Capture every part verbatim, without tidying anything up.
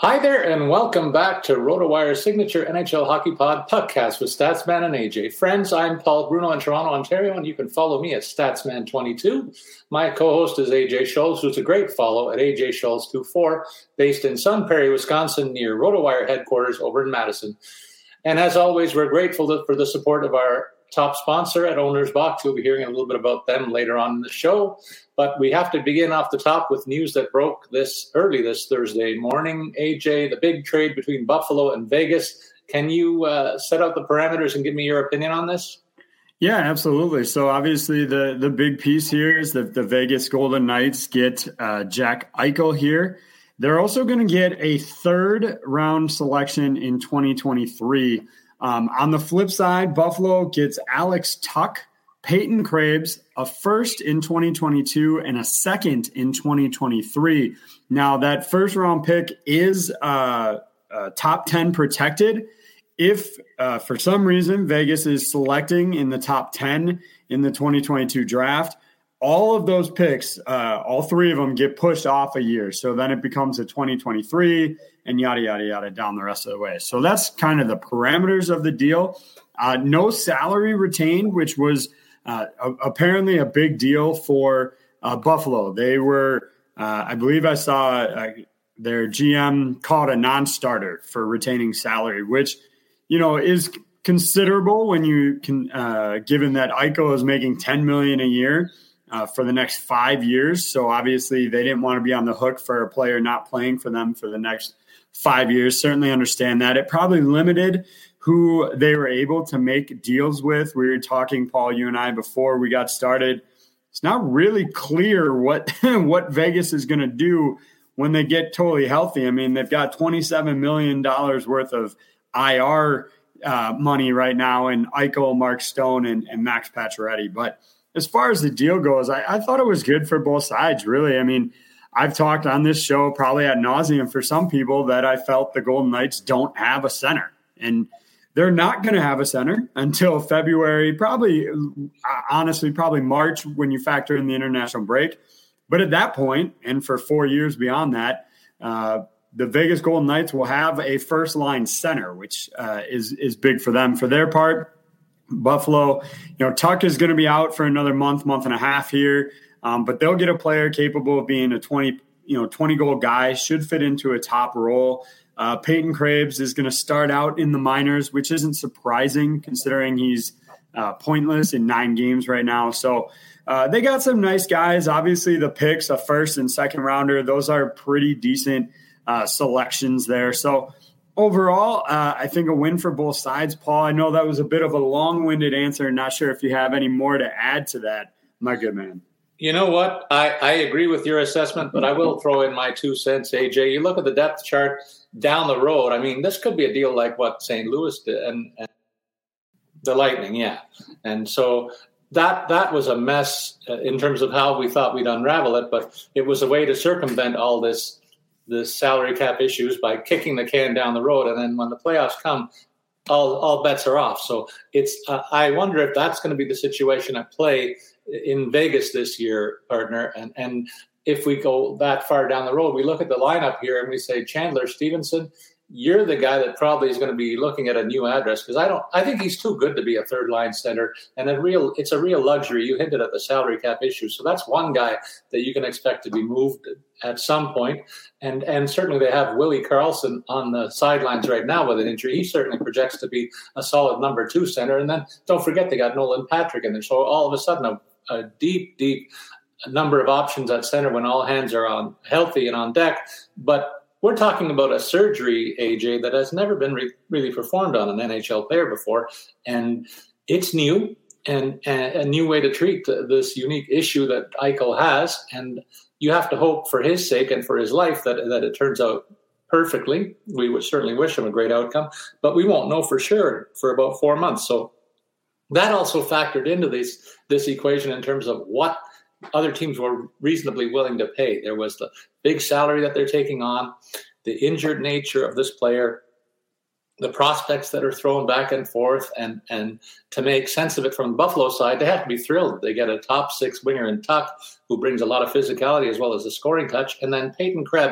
Hi there, and welcome back to RotoWire's signature N H L Hockey Pod podcast with Statsman and A J. Friends, I'm Paul Bruno in Toronto, Ontario, and you can follow me at Statsman twenty-two. My co-host is A J Schultz, who's a great follow at A J Schultz twenty-four, based in Sun Prairie, Wisconsin, near RotoWire headquarters over in Madison. And as always, we're grateful to, for the support of our top sponsor at Owner's Box. You'll be hearing a little bit about them later on in the show. But we have to begin off the top with news that broke this early this Thursday morning. A J, the big trade between Buffalo and Vegas. Can you uh, set out the parameters and give me your opinion on this? Yeah, absolutely. So obviously the, the big piece here is that the Vegas Golden Knights get uh, Jack Eichel here. They're also going to get a third round selection in twenty twenty-three. Um, on the flip side, Buffalo gets Alex Tuch, Peyton Krebs, a first in twenty twenty-two and a second in twenty twenty-three. Now, that first round pick is uh, uh, top ten protected. If uh, for some reason Vegas is selecting in the top ten in the twenty twenty-two draft, all of those picks, uh, all three of them get pushed off a year. So then it becomes a twenty twenty-three and yada, yada, yada down the rest of the way. So that's kind of the parameters of the deal. Uh, no salary retained, which was Uh, apparently a big deal for uh, Buffalo. They were, uh, I believe I saw uh, their G M call it a non-starter for retaining salary, which, you know, is considerable when you can, uh, given that Eichel is making ten million dollars a year uh, for the next five years. So obviously they didn't want to be on the hook for a player not playing for them for the next five years. Certainly understand that. It probably limited who they were able to make deals with. We were talking, Paul, you and I, before we got started. It's not really clear what what Vegas is going to do when they get totally healthy. I mean, they've got twenty-seven million dollars worth of I R uh, money right now in Eichel, Mark Stone, and, and Max Pacioretty. But as far as the deal goes, I, I thought it was good for both sides, really. I mean, I've talked on this show probably ad nauseum for some people that I felt the Golden Knights don't have a center. And they're not going to have a center until February, probably, honestly, probably March when you factor in the international break. But at that point, and for four years beyond that, uh, the Vegas Golden Knights will have a first-line center, which uh, is is big for them. For their part, Buffalo, you know, Tuch is going to be out for another month, month and a half here, um, but they'll get a player capable of being a twenty, you know, twenty-goal guy, should fit into a top role. Uh, Peyton Krebs is going to start out in the minors, which isn't surprising considering he's uh, pointless in nine games right now. So uh, they got some nice guys. Obviously, the picks, a first and second rounder, those are pretty decent uh, selections there. So overall, uh, I think a win for both sides. Paul, I know that was a bit of a long-winded answer. Not sure if you have any more to add to that, my good man. You know what? I, I agree with your assessment, but I will throw in my two cents, A J. You look at the depth chart down the road. I mean, this could be a deal like what Saint Louis did and, and the Lightning, yeah. And so that that was a mess in terms of how we thought we'd unravel it, but it was a way to circumvent all this this salary cap issues by kicking the can down the road. And then when the playoffs come, all all bets are off. So it's uh, I wonder if that's going to be the situation at play in Vegas this year, partner. And and if we go that far down the road, we look at the lineup here and we say, Chandler Stevenson, you're the guy that probably is going to be looking at a new address, because I don't. I think he's too good to be a third line center, and a real. It's a real luxury. You hinted at the salary cap issue, so that's one guy that you can expect to be moved at some point. And and certainly they have Willie Karlsson on the sidelines right now with an injury. He certainly projects to be a solid number two center. And then don't forget they got Nolan Patrick in there. So all of a sudden a, a deep, deep number of options at center when all hands are on healthy and on deck. But we're talking about a surgery, A J, that has never been re- really performed on an N H L player before. And it's new and, and a new way to treat this unique issue that Eichel has. And you have to hope for his sake and for his life that, that it turns out perfectly. We would certainly wish him a great outcome, but we won't know for sure for about four months. So that also factored into this, this equation in terms of what other teams were reasonably willing to pay. There was the big salary that they're taking on, the injured nature of this player, the prospects that are thrown back and forth, and and to make sense of it from the Buffalo side, they have to be thrilled. They get a top six winger in Tuch who brings a lot of physicality as well as a scoring touch, and then Peyton Krebs,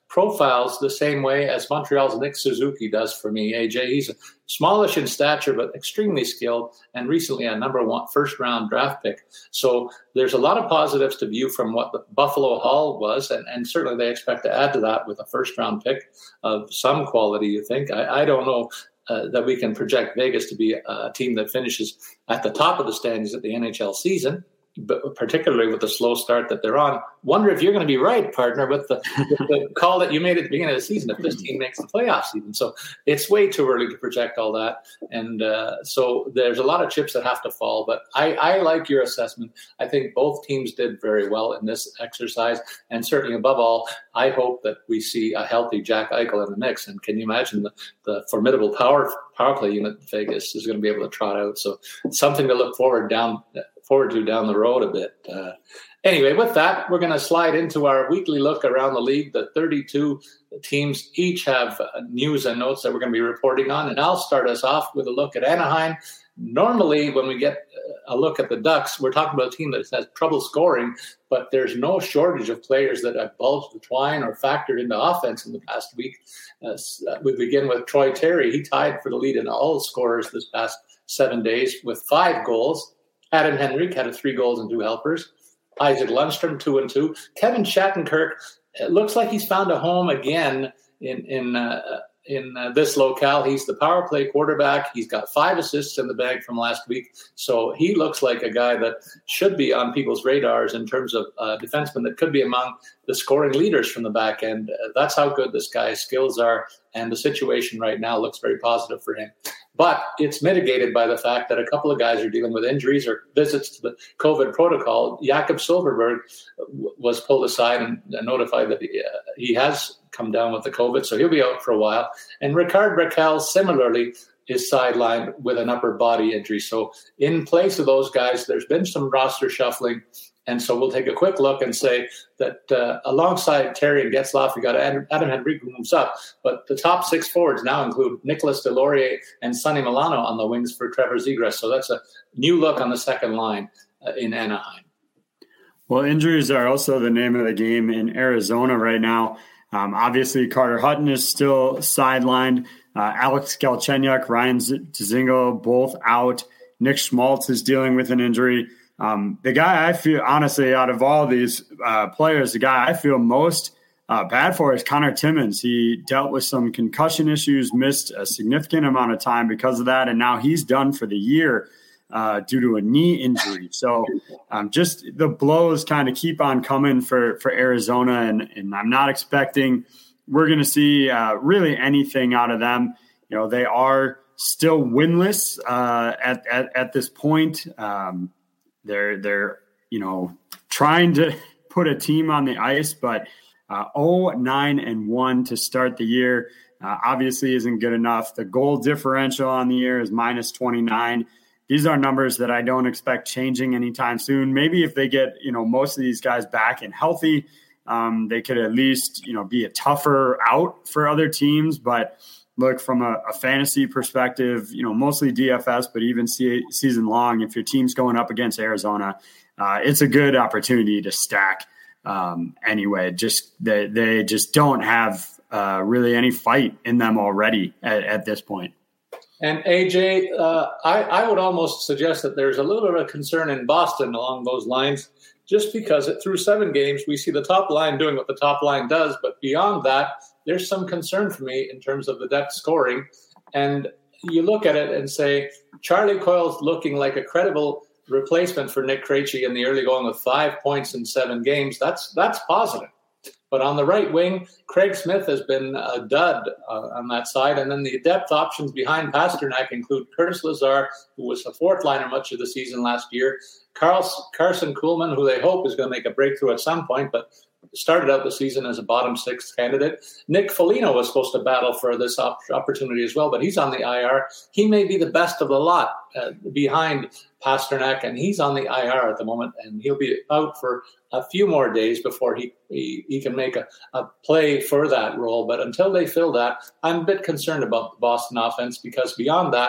profiles the same way as Montreal's Nick Suzuki does for me, A J. He's smallish in stature, but extremely skilled, and recently a number one first-round draft pick. So there's a lot of positives to view from what the Buffalo haul was, and, and certainly they expect to add to that with a first-round pick of some quality, you think. I, I don't know uh, that we can project Vegas to be a team that finishes at the top of the standings at the N H L season, but particularly with the slow start that they're on. Wonder if you're going to be right, partner, with the, with the call that you made at the beginning of the season, if this team makes the playoffs even. So it's way too early to project all that. And uh, so there's a lot of chips that have to fall. But I, I like your assessment. I think both teams did very well in this exercise. And certainly, above all, I hope that we see a healthy Jack Eichel in the mix. And can you imagine the, the formidable power power play unit Vegas is going to be able to trot out? So something to look forward down forward to down the road a bit. Uh, anyway, with that, we're going to slide into our weekly look around the league. The thirty-two teams each have uh, news and notes that we're going to be reporting on. And I'll start us off with a look at Anaheim. Normally, when we get a look at the Ducks, we're talking about a team that has trouble scoring, but there's no shortage of players that have bulged the twine or factored into offense in the past week. Uh, we begin with Troy Terry. He tied for the lead in all scorers this past seven days with five goals. Adam Henrique had a three goals and two helpers. Isaac Lundstrom, two and two. Kevin Shattenkirk, it looks like he's found a home again in in uh, in uh, this locale. He's the power play quarterback. He's got five assists in the bag from last week. So he looks like a guy that should be on people's radars in terms of uh, defenseman that could be among the scoring leaders from the back end. Uh, that's how good this guy's skills are. And the situation right now looks very positive for him. But it's mitigated by the fact that a couple of guys are dealing with injuries or visits to the COVID protocol. Jakob Silfverberg was pulled aside and notified that he, uh, he has come down with the COVID, so he'll be out for a while. And Ricard Raquel similarly is sidelined with an upper body injury. So in place of those guys, there's been some roster shuffling. And so we'll take a quick look and say that uh, alongside Terry and Getzlaf, we got Adam, Adam Henrique who moves up. But the top six forwards now include Nicholas Deslauriers and Sonny Milano on the wings for Trevor Zegras. So that's a new look on the second line uh, in Anaheim. Well, injuries are also the name of the game in Arizona right now. Um, obviously, Carter Hutton is still sidelined. Uh, Alex Galchenyuk, Ryan Dzingel, both out. Nick Schmaltz is dealing with an injury. Um, the guy I feel, honestly, out of all these uh, players, the guy I feel most uh, bad for is Connor Timmins. He dealt with some concussion issues, missed a significant amount of time because of that, and now he's done for the year uh, due to a knee injury. So um, just the blows kind of keep on coming for, for Arizona, and, and I'm not expecting we're going to see uh, really anything out of them. You know, they are still winless uh, at, at, at this point. Um, They're, they're, you know, trying to put a team on the ice, but uh, oh, nine and one to start the year uh, obviously isn't good enough. The goal differential on the year is minus twenty-nine. These are numbers that I don't expect changing anytime soon. Maybe if they get, you know, most of these guys back and healthy, um, they could at least, you know, be a tougher out for other teams. But look, from a, a fantasy perspective, you know, mostly D F S, but even se- season long, if your team's going up against Arizona, uh, it's a good opportunity to stack um, anyway. Just they, they just don't have uh, really any fight in them already at, at this point. And A J, uh, I, I would almost suggest that there's a little bit of a concern in Boston along those lines, just because it, through seven games, we see the top line doing what the top line does. But beyond that, there's some concern for me in terms of the depth scoring. And you look at it and say, Charlie Coyle's looking like a credible replacement for Nick Krejci in the early going with five points in seven games. That's that's positive. But on the right wing, Craig Smith has been a dud uh, on that side. And then the depth options behind Pasternak include Curtis Lazar, who was a fourth liner much of the season last year, Carl, Carson Kuhlman, who they hope is going to make a breakthrough at some point, but started out the season as a bottom six candidate. Nick Foligno was supposed to battle for this op- opportunity as well, but he's on the I R. He may be the best of the lot uh, behind Pasternak, and he's on the I R at the moment, and he'll be out for a few more days before he he, he can make a, a play for that role. But until they fill that, I'm a bit concerned about the Boston offense, because beyond that,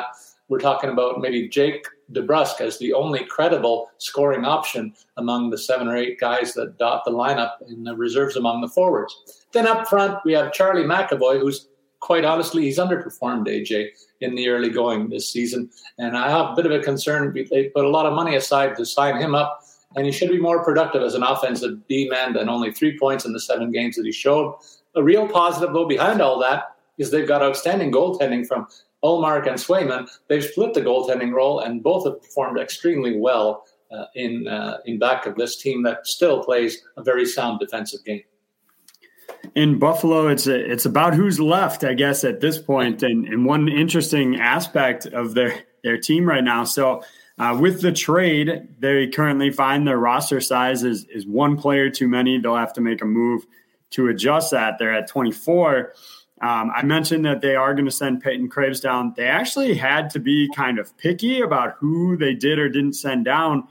we're talking about maybe Jake DeBrusk as the only credible scoring option among the seven or eight guys that dot the lineup in the reserves among the forwards. Then up front, we have Charlie McAvoy, who's quite honestly, he's underperformed, A J, in the early going this season. And I have a bit of a concern. They put a lot of money aside to sign him up, and he should be more productive as an offensive D-man than only three points in the seven games that he showed. A real positive, though, behind all that is they've got outstanding goaltending from Ullmark and Swayman. They've split the goaltending role, and both have performed extremely well uh, in uh, in back of this team that still plays a very sound defensive game. In Buffalo, it's a, it's about who's left, I guess, at this point, and, and one interesting aspect of their, their team right now. So uh, with the trade, they currently find their roster size is, is one player too many. They'll have to make a move to adjust that. They're at twenty-four. Um, I mentioned that they are going to send Peyton Krebs down. They actually had to be kind of picky about who they did or didn't send down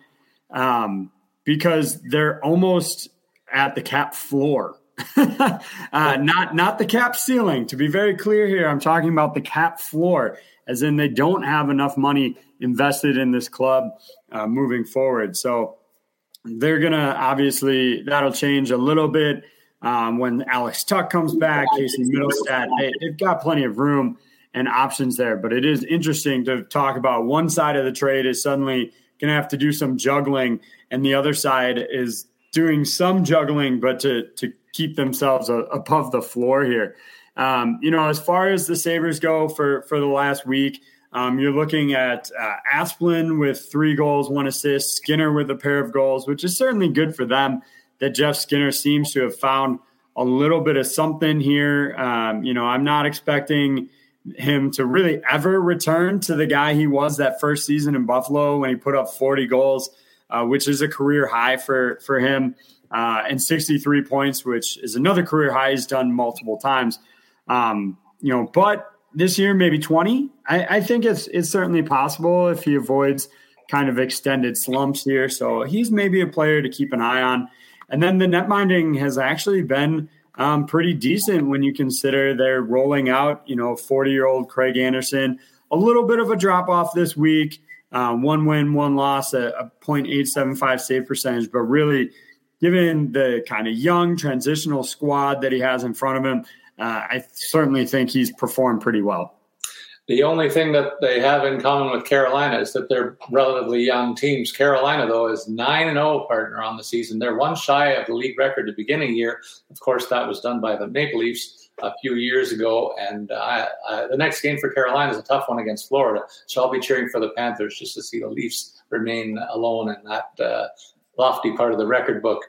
um, because they're almost at the cap floor. uh, not not the cap ceiling. To be very clear here, I'm talking about the cap floor, as in they don't have enough money invested in this club uh, moving forward. So they're going to obviously – that'll change a little bit um, when Alex Tuck comes back, Casey Middlestat. They, they've got plenty of room and options there. But it is interesting to talk about one side of the trade is suddenly going to have to do some juggling, and the other side is doing some juggling but to to keep themselves a, above the floor here. Um, you know, as far as the Sabres go for, for the last week, um, you're looking at uh, Asplund with three goals, one assist, Skinner with a pair of goals, which is certainly good for them that Jeff Skinner seems to have found a little bit of something here. Um, you know, I'm not expecting him to really ever return to the guy he was that first season in Buffalo when he put up forty goals, uh, which is a career high for, for him. Uh, and sixty-three points, which is another career high he's done multiple times. Um, you know, but this year maybe twenty. I, I think it's it's certainly possible if he avoids kind of extended slumps here. So he's maybe a player to keep an eye on. And then the netminding has actually been um, pretty decent when you consider they're rolling out, you know, forty-year-old Craig Anderson. A little bit of a drop-off this week. Um, one win, one loss, a, a point eight seven five save percentage, but really – given the kind of young transitional squad that he has in front of him, uh, I certainly think he's performed pretty well. The only thing that they have in common with Carolina is that they're relatively young teams. Carolina, though, is nine and oh partner on the season. They're one shy of the league record at the beginning of the year. Of course, that was done by the Maple Leafs a few years ago. And uh, uh, the next game for Carolina is a tough one against Florida. So I'll be cheering for the Panthers just to see the Leafs remain alone in that uh, lofty part of the record book.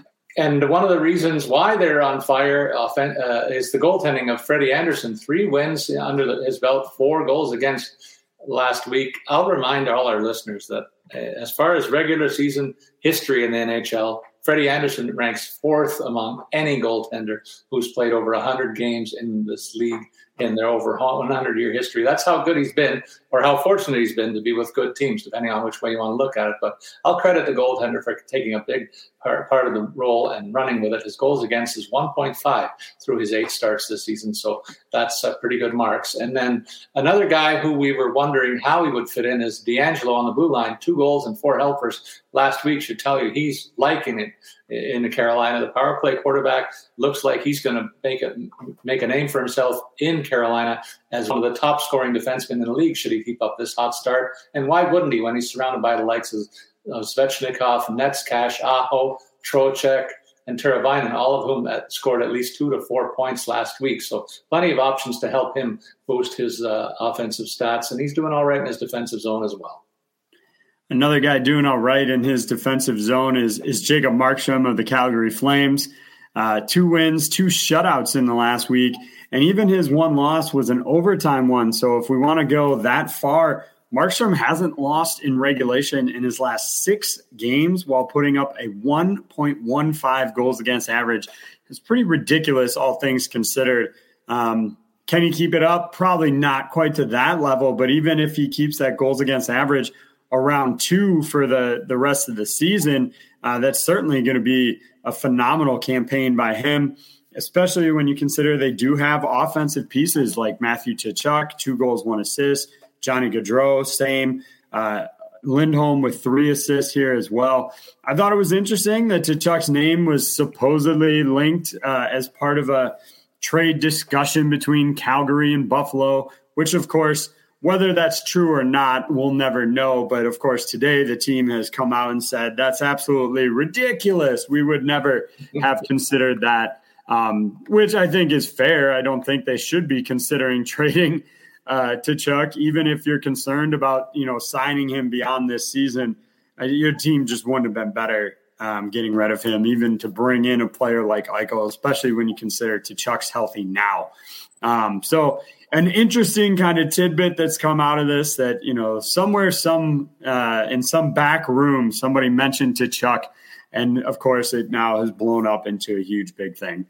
And one of the reasons why they're on fire uh, is the goaltending of Freddie Anderson. Three wins under the, his belt, four goals against last week. I'll remind all our listeners that uh, as far as regular season history in the N H L, Freddie Anderson ranks fourth among any goaltender who's played over one hundred games in this league in their over one hundred-year history. That's how good he's been, or how fortunate he's been to be with good teams, depending on which way you want to look at it. But I'll credit the goaltender for taking a big part, part of the role and running with it. His goals against is one point five through his eight starts this season, so that's uh, pretty good marks. And then another guy who we were wondering how he would fit in is D'Angelo on the blue line. Two goals and four helpers last week should tell you he's liking it in the Carolina. The power play quarterback looks like he's going to make a, make a name for himself in Carolina as one of the top scoring defensemen in the league should he keep up this hot start. And why wouldn't he when he's surrounded by the likes of uh, Svechnikov, Netskash, Aho, Trocheck, and Teravainen, all of whom uh, scored at least two to four points last week. So plenty of options to help him boost his uh, offensive stats. And he's doing all right in his defensive zone as well. Another guy doing all right in his defensive zone is, is Jacob Markstrom of the Calgary Flames. Uh, two wins, two shutouts in the last week, and even his one loss was an overtime one. So if we want to go that far, Markstrom hasn't lost in regulation in his last six games while putting up a one point one five goals against average. It's pretty ridiculous, all things considered. Um, can he keep it up? Probably not quite to that level, but even if he keeps that goals against average around two for the, the rest of the season, uh, that's certainly going to be a phenomenal campaign by him, especially when you consider they do have offensive pieces like Matthew Tkachuk, two goals, one assist, Johnny Gaudreau, same. Uh, Lindholm with three assists here as well. I thought it was interesting that Tkachuk's name was supposedly linked uh, as part of a trade discussion between Calgary and Buffalo, which, of course, whether that's true or not, we'll never know. But, of course, today the team has come out and said that's absolutely ridiculous. We would never have considered that, um, which I think is fair. I don't think they should be considering trading uh, Tkachuk, even if you're concerned about, you know, signing him beyond this season. Uh, your team just wouldn't have been better um, getting rid of him, even to bring in a player like Eichel, especially when you consider Tkachuk's healthy now. Um, so an interesting kind of tidbit that's come out of this that, you know, somewhere, some uh, in some back room, somebody mentioned Tkachuk, and of course it now has blown up into a huge, big thing.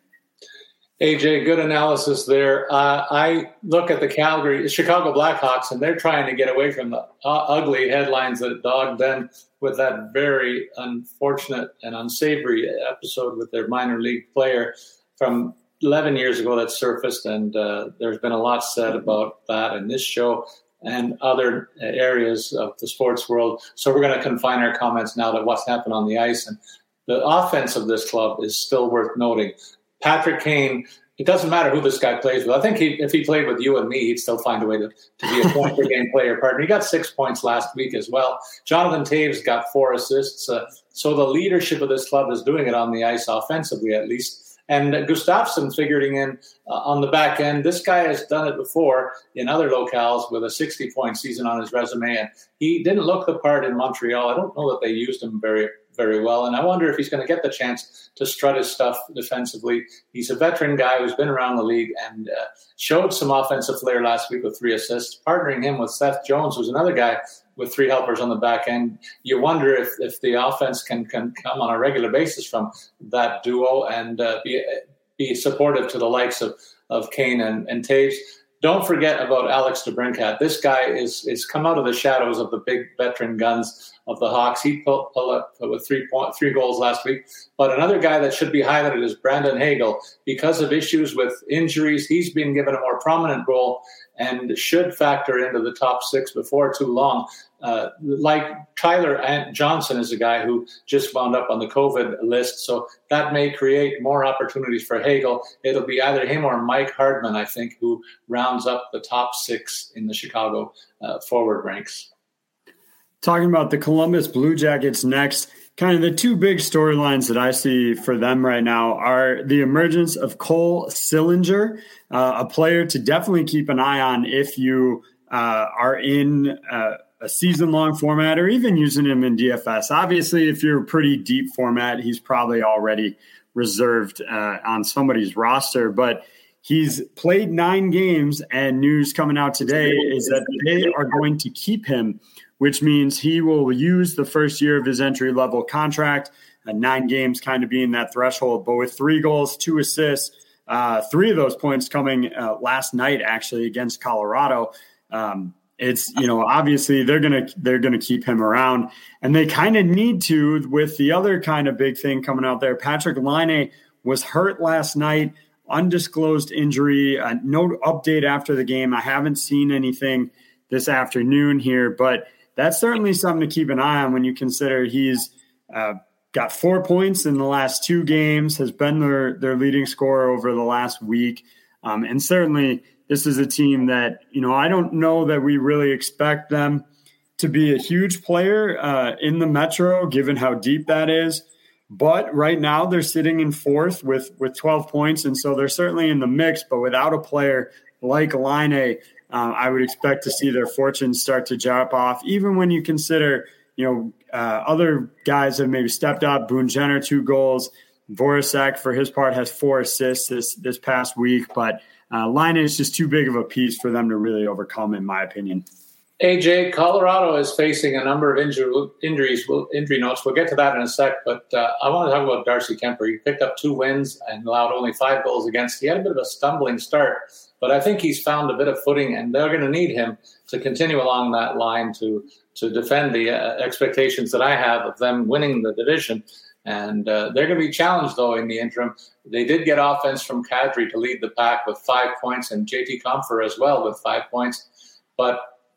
A J, good analysis there. Uh, I look at the Calgary, Chicago Blackhawks, and they're trying to get away from the uh, ugly headlines that dogged them with that very unfortunate and unsavory episode with their minor league player from eleven years ago that surfaced. And uh, there's been a lot said about that in this show and other areas of the sports world. So we're going to confine our comments now to what's happened on the ice. And the offense of this club is still worth noting. Patrick Kane, it doesn't matter who this guy plays with. I think he, if he played with you and me, he'd still find a way to, to be a point-per-game player partner. He got six points last week as well. Jonathan Taves got four assists. Uh, so the leadership of this club is doing it on the ice, offensively at least. And Gustafsson figuring in uh, on the back end. This guy has done it before in other locales with a sixty-point season on his resume. And he didn't look the part in Montreal. I don't know that they used him very very well. And I wonder if he's going to get the chance to strut his stuff defensively. He's a veteran guy who's been around the league and uh, showed some offensive flair last week with three assists. Partnering him with Seth Jones, who's another guy with three helpers on the back end. You wonder if, if the offense can, can come on a regular basis from that duo and uh, be be supportive to the likes of, of Kane and, and Taves. Don't forget about Alex DeBrincat. This guy is is come out of the shadows of the big veteran guns of the Hawks. He pulled, pulled up with three point, three goals last week. But another guy that should be highlighted is Brandon Hagel. Because of issues with injuries, he's been given a more prominent role and should factor into the top six before too long. Uh, like Tyler Johnson is a guy who just wound up on the COVID list, so that may create more opportunities for Hagel. It'll be either him or Mike Hardman, I think, who rounds up the top six in the Chicago uh, forward ranks. Talking about the Columbus Blue Jackets next, kind of the two big storylines that I see for them right now are the emergence of Cole Sillinger, uh, a player to definitely keep an eye on if you uh, are in uh, a season-long format or even using him in D F S. Obviously, if you're a pretty deep format, he's probably already reserved uh, on somebody's roster, but he's played nine games, and news coming out today is that they are going to keep him, which means he will use the first year of his entry-level contract, uh, nine games kind of being that threshold. But with three goals, two assists, uh, three of those points coming uh, last night actually against Colorado, um, it's, you know, obviously they're gonna they're gonna keep him around, and they kind of need to with the other kind of big thing coming out there. Patrik Laine was hurt last night, undisclosed injury. Uh, no update after the game. I haven't seen anything this afternoon here, but that's certainly something to keep an eye on when you consider he's uh, got four points in the last two games, has been their, their leading scorer over the last week. Um, and certainly this is a team that, you know, I don't know that we really expect them to be a huge player uh, in the Metro, given how deep that is. But right now they're sitting in fourth with, with twelve points, and so they're certainly in the mix. But without a player like Laine, Uh, I would expect to see their fortunes start to drop off, even when you consider, you know, uh, other guys have maybe stepped up. Boone Jenner, two goals. Voracek, for his part, has four assists this this past week. But uh, Laine is just too big of a piece for them to really overcome, in my opinion. A J, Colorado is facing a number of injury, injuries, injury notes. We'll get to that in a sec, but uh, I want to talk about Darcy Kemper. He picked up two wins and allowed only five goals against. He had a bit of a stumbling start, but I think he's found a bit of footing, and they're going to need him to continue along that line to to defend the uh, expectations that I have of them winning the division. And uh, they're going to be challenged, though, in the interim. They did get offense from Kadri to lead the pack with five points, and J T Compher as well with five points. But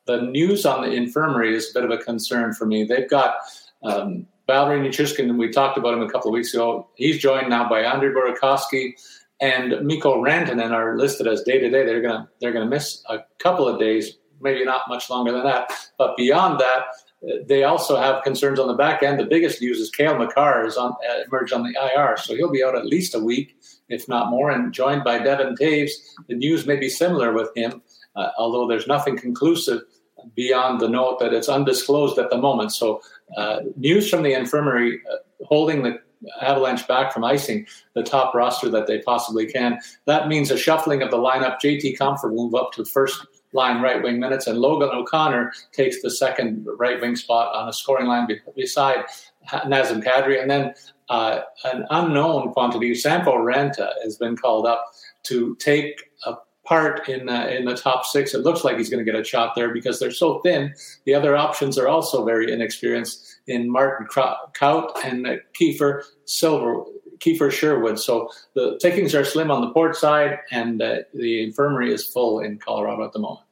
the news on the infirmary is a bit of a concern for me. They've got um, Valery Nichushkin, we talked about him a couple of weeks ago. He's joined now by Andrei Burakovsky and Mikko Rantanen are listed as day-to-day. They're going to they're gonna miss a couple of days, maybe not much longer than that. But beyond that, they also have concerns on the back end. The biggest news is Cale Makar is on, uh, emerged on the I R, so he'll be out at least a week, if not more, and joined by Devin Taves. The news may be similar with him, uh, although there's nothing conclusive beyond the note that it's undisclosed at the moment. So uh, news from the infirmary uh, holding the Avalanche back from icing the top roster that they possibly can. That means a shuffling of the lineup. J T Compher will move up to first line right wing minutes, and Logan O'Connor takes the second right wing spot on a scoring line beside Nazem Kadri. And then uh, an unknown quantity, Sampo Ranta, has been called up to take a part in uh, in the top six. It looks like he's going to get a shot there because they're so thin. The other options are also very inexperienced in Martin Kaut and uh, Kiefer Silver, Kiefer Sherwood. So the takings are slim on the port side, and uh, the infirmary is full in Colorado at the moment.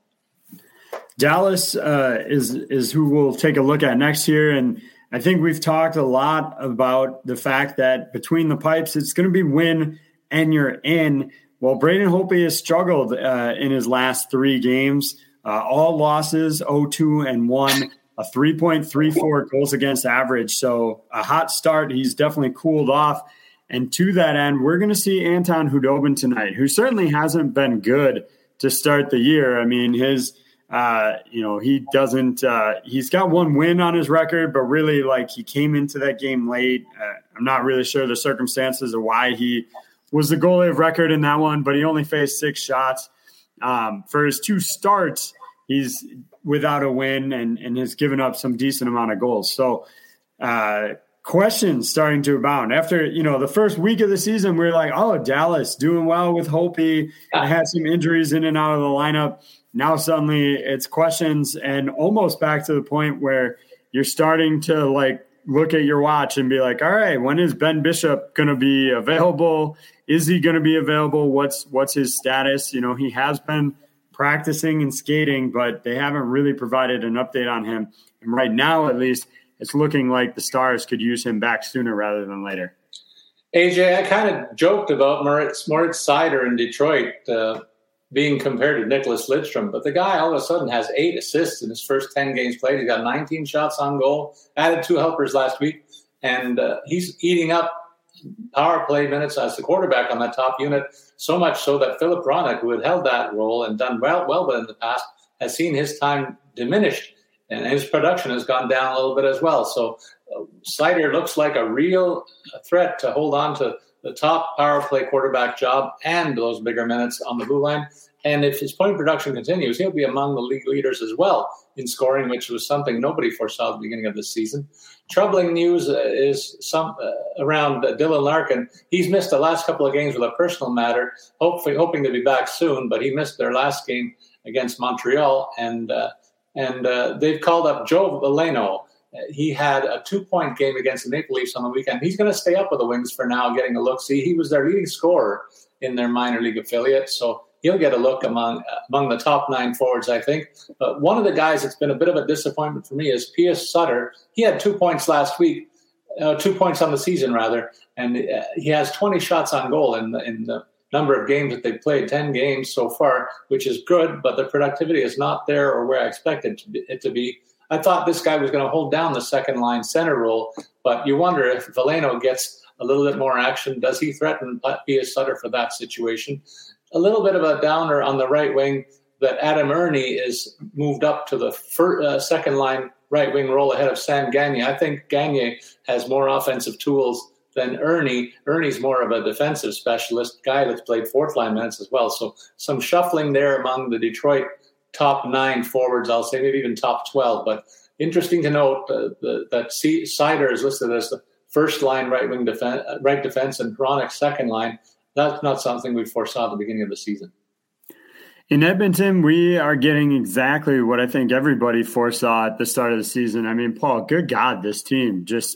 Dallas uh, is is who we'll take a look at next year, and I think we've talked a lot about the fact that between the pipes, it's going to be win and you're in. Well, Braden Holtby has struggled uh, in his last three games, uh, all losses, oh two and one, a three point three four goals against average. So a hot start. He's definitely cooled off. And to that end, we're going to see Anton Khudobin tonight, who certainly hasn't been good to start the year. I mean, his, uh, you know, he doesn't, uh, he's got one win on his record, but really, like, he came into that game late. Uh, I'm not really sure the circumstances of why he was the goalie of record in that one, but he only faced six shots. Um, for his two starts, he's without a win and, and has given up some decent amount of goals. So uh, questions starting to abound. After, you know, the first week of the season, we we're like, oh, Dallas doing well with Holtby. I had some injuries in and out of the lineup. Now suddenly it's questions and almost back to the point where you're starting to, like, look at your watch and be like, all right, when is Ben Bishop going to be available? Is he going to be available? What's what's his status? You know, he has been practicing and skating, but they haven't really provided an update on him. And right now, at least, it's looking like the Stars could use him back sooner rather than later. A J, I kind of joked about Moritz, Moritz Seider in Detroit uh, being compared to Nicholas Lidstrom, but the guy all of a sudden has eight assists in his first ten games played. He's got nineteen shots on goal, added two helpers last week, and uh, he's eating up power play minutes as the quarterback on that top unit, so much so that Philip Hronek, who had held that role and done well, well in the past, has seen his time diminished, and his production has gone down a little bit as well. So uh, Seider looks like a real threat to hold on to the top power play quarterback job and those bigger minutes on the blue line. And if his point production continues, he'll be among the league leaders as well in scoring, which was something nobody foresaw at the beginning of the season. Troubling news uh, is some uh, around uh, Dylan Larkin. He's missed the last couple of games with a personal matter, hopefully hoping to be back soon, but he missed their last game against Montreal, and uh, and uh, they've called up Joe Veleno. He had a two-point game against the Maple Leafs on the weekend. He's going to stay up with the Wings for now, getting a look. See, he was their leading scorer in their minor league affiliate, so he'll get a look among among the top nine forwards, I think. But one of the guys that's been a bit of a disappointment for me is Pius Sutter. He had two points last week, uh, two points on the season, rather, and uh, he has twenty shots on goal in the, in the number of games that they've played, ten games so far, which is good, but the productivity is not there or where I expected to be, it to be. I thought this guy was going to hold down the second-line center role, but you wonder if Veleno gets a little bit more action. Does he threaten Pius Sutter for that situation? A little bit of a downer on the right wing that Adam Ernie is moved up to the first, uh, second-line right wing role ahead of Sam Gagner. I think Gagner has more offensive tools than Ernie. Ernie's more of a defensive specialist, guy that's played fourth-line minutes as well. So some shuffling there among the Detroit top nine forwards, I'll say maybe even top twelve. But interesting to note uh, the, that C- Seider is listed as the first-line right-wing defen- right defense and Hronek second-line. That's not something we foresaw at the beginning of the season. In Edmonton, we are getting exactly what I think everybody foresaw at the start of the season. I mean, Paul, good God, this team just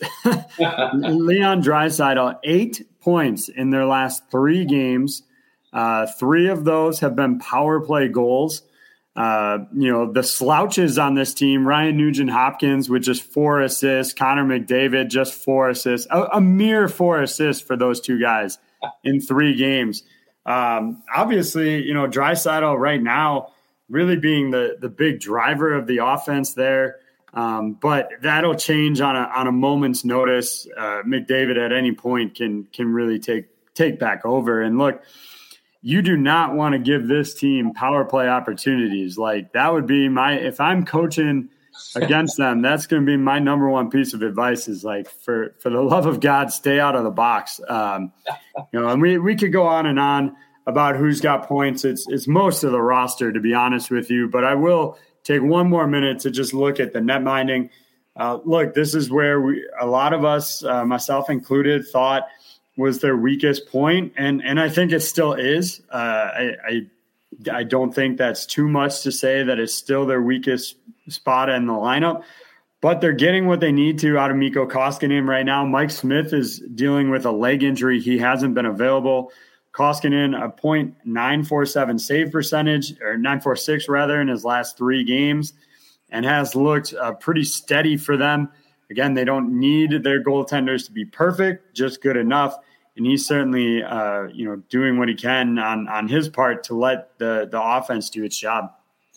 Leon Draisaitl, eight points in their last three games. Uh, three of those have been power play goals. Uh, you know, the slouches on this team, Ryan Nugent-Hopkins with just four assists, Connor McDavid just four assists, a, a mere four assists for those two guys in three games. Um, obviously, you know, Draisaitl right now really being the the big driver of the offense there. Um, but that'll change on a on a moment's notice. Uh, McDavid at any point can can really take take back over. And look, you do not want to give this team power play opportunities. Like that would be my if I'm coaching against them, that's going to be my number one piece of advice. Is like for for the love of God, stay out of the box. Um, you know, and we we could go on and on about who's got points. It's it's most of the roster, to be honest with you. But I will take one more minute to just look at the net minding. Uh, look, this is where we, a lot of us, uh, myself included, thought was their weakest point, and and I think it still is. Uh, I, I I don't think that's too much to say that it's still their weakest spot in the lineup, but they're getting what they need to out of Mikko Koskinen right now. Mike Smith is dealing with a leg injury; he hasn't been available. Koskinen, a point nine four seven save percentage, or nine four six rather, in his last three games, and has looked uh, pretty steady for them. Again, they don't need their goaltenders to be perfect, just good enough. And he's certainly, uh, you know, doing what he can on, on his part to let the, the offense do its job.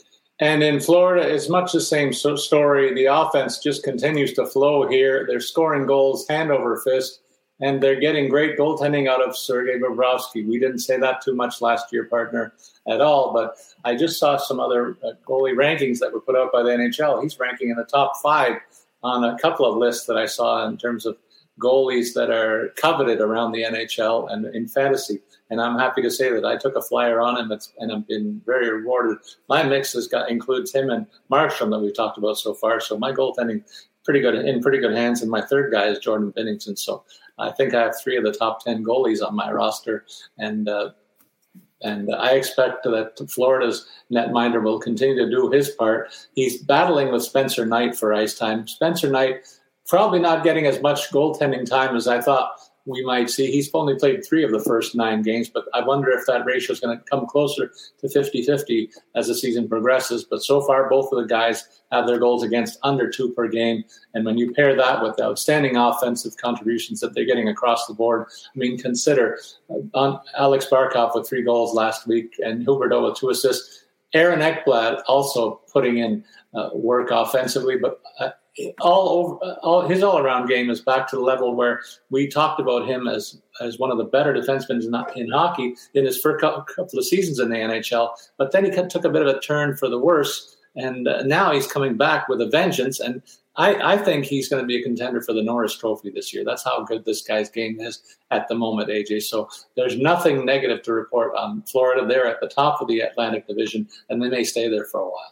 And in Florida, it's much the same story. The offense just continues to flow here. They're scoring goals hand over fist. And they're getting great goaltending out of Sergei Bobrovsky. We didn't say that too much last year, partner, at all. But I just saw some other uh, goalie rankings that were put out by the N H L. He's ranking in the top five on a couple of lists that I saw in terms of goalies that are coveted around the N H L and in fantasy. And I'm happy to say that I took a flyer on him and I've been very rewarded. My mix has got includes him and Markstrom that we've talked about so far. So my goaltending pretty good in pretty good hands. And my third guy is Jordan Binnington. So I think I have three of the top ten goalies on my roster, and uh, and I expect that Florida's netminder will continue to do his part. He's battling with Spencer Knight for ice time. Spencer Knight probably not getting as much goaltending time as I thought we might see. He's only played three of the first nine games, but I wonder if that ratio is going to come closer to fifty-fifty as the season progresses. But so far, both of the guys have their goals against under two per game. And when you pair that with the outstanding offensive contributions that they're getting across the board, I mean, consider uh, Alex Barkov with three goals last week and Huberdeau with two assists. Aaron Ekblad also putting in uh, work offensively, but uh, all over all his all-around game is back to the level where we talked about him as as one of the better defensemen in, in hockey in his first couple of seasons in the N H L. But then he took a bit of a turn for the worse, and uh, now he's coming back with a vengeance. And I, I think he's going to be a contender for the Norris Trophy this year. That's how good this guy's game is at the moment, A J. So there's nothing negative to report on Florida. They're at the top of the Atlantic Division, and they may stay there for a while.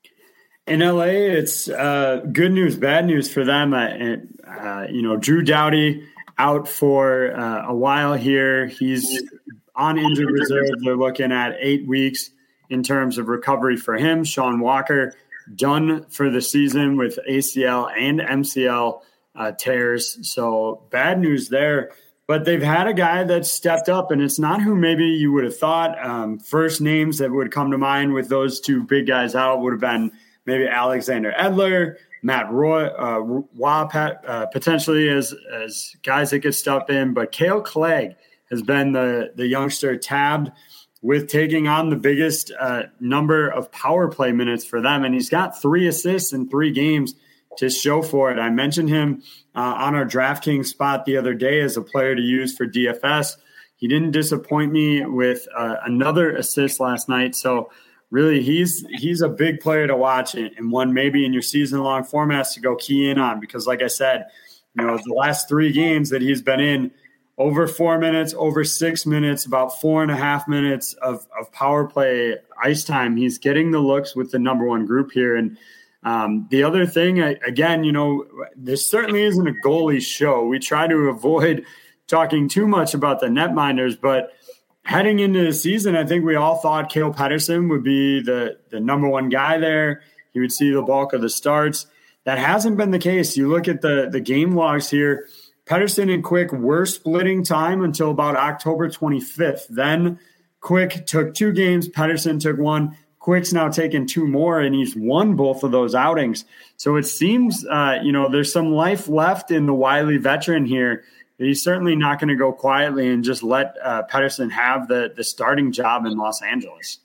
In L A, it's uh, good news, bad news for them. Uh, uh, you know, Drew Doughty out for uh, a while here. He's on injured reserve. They're looking at eight weeks in terms of recovery for him. Sean Walker done for the season with A C L and M C L uh, tears. So bad news there. But they've had a guy that's stepped up, and it's not who maybe you would have thought. Um, first names that would come to mind with those two big guys out would have been maybe Alexander Edler, Matt Roy, uh, Roy uh, potentially as as guys that could step in. But Cale Clegg has been the, the youngster tabbed with taking on the biggest uh, number of power play minutes for them. And he's got three assists in three games to show for it. I mentioned him uh, on our DraftKings spot the other day as a player to use for D F S. He didn't disappoint me with uh, another assist last night. So really, he's he's a big player to watch and one maybe in your season-long formats to go key in on because, like I said, you know, the last three games that he's been in, over four minutes, over six minutes, about four and a half minutes of, of power play ice time. He's getting the looks with the number one group here. And um, the other thing, again, you know, this certainly isn't a goalie show. We try to avoid talking too much about the netminders, but heading into the season, I think we all thought Cale Pettersson would be the, the number one guy there. He would see the bulk of the starts. That hasn't been the case. You look at the, the game logs here. Pettersson and Quick were splitting time until about October twenty-fifth. Then Quick took two games. Pettersson took one. Quick's now taken two more, and he's won both of those outings. So it seems, uh, you know, there's some life left in the wily veteran here. He's certainly not going to go quietly and just let uh, Pettersson have the, the starting job in Los Angeles.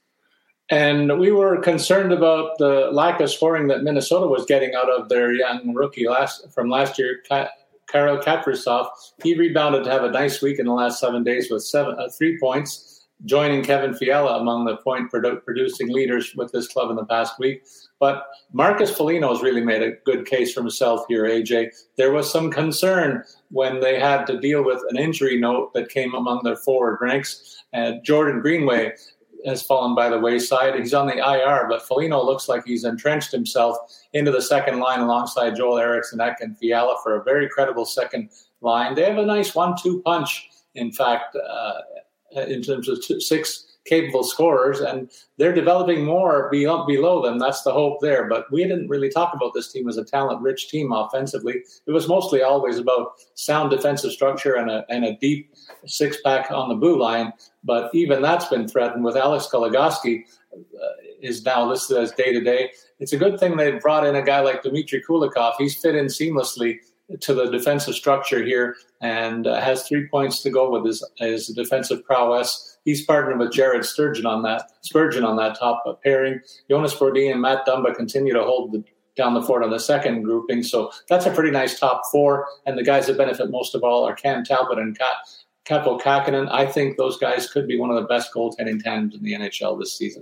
And we were concerned about the lack of scoring that Minnesota was getting out of their young rookie last from last year, Kirill Kaprizov. He rebounded to have a nice week in the last seven days with seven, uh, three points, joining Kevin Fiala among the point-producing leaders with this club in the past week. But Marcus Foligno has really made a good case for himself here, A J. There was some concern when they had to deal with an injury note that came among their forward ranks. Uh, Jordan Greenway has fallen by the wayside. He's on the I R, but Foligno looks like he's entrenched himself into the second line alongside Joel Eriksson Ek and Fiala for a very credible second line. They have a nice one two punch, in fact, uh, in terms of two, six capable scorers, and they're developing more below them. That's the hope there. But we didn't really talk about this team as a talent-rich team offensively. It was mostly always about sound defensive structure and a, and a deep six-pack on the blue line. But even that's been threatened with Alex Goligoski uh, is now listed as day-to-day. It's a good thing they brought in a guy like Dmitry Kulikov. He's fit in seamlessly to the defensive structure here and uh, has three points to go with his, his defensive prowess. He's partnered with Jared Sturgeon on that Spurgeon on that top pairing. Jonas Brodin and Matt Dumba continue to hold the, down the fort on the second grouping. So that's a pretty nice top four. And the guys that benefit most of all are Cam Talbot and Kaapo Kähkönen. I think those guys could be one of the best goaltending tandems in the N H L this season.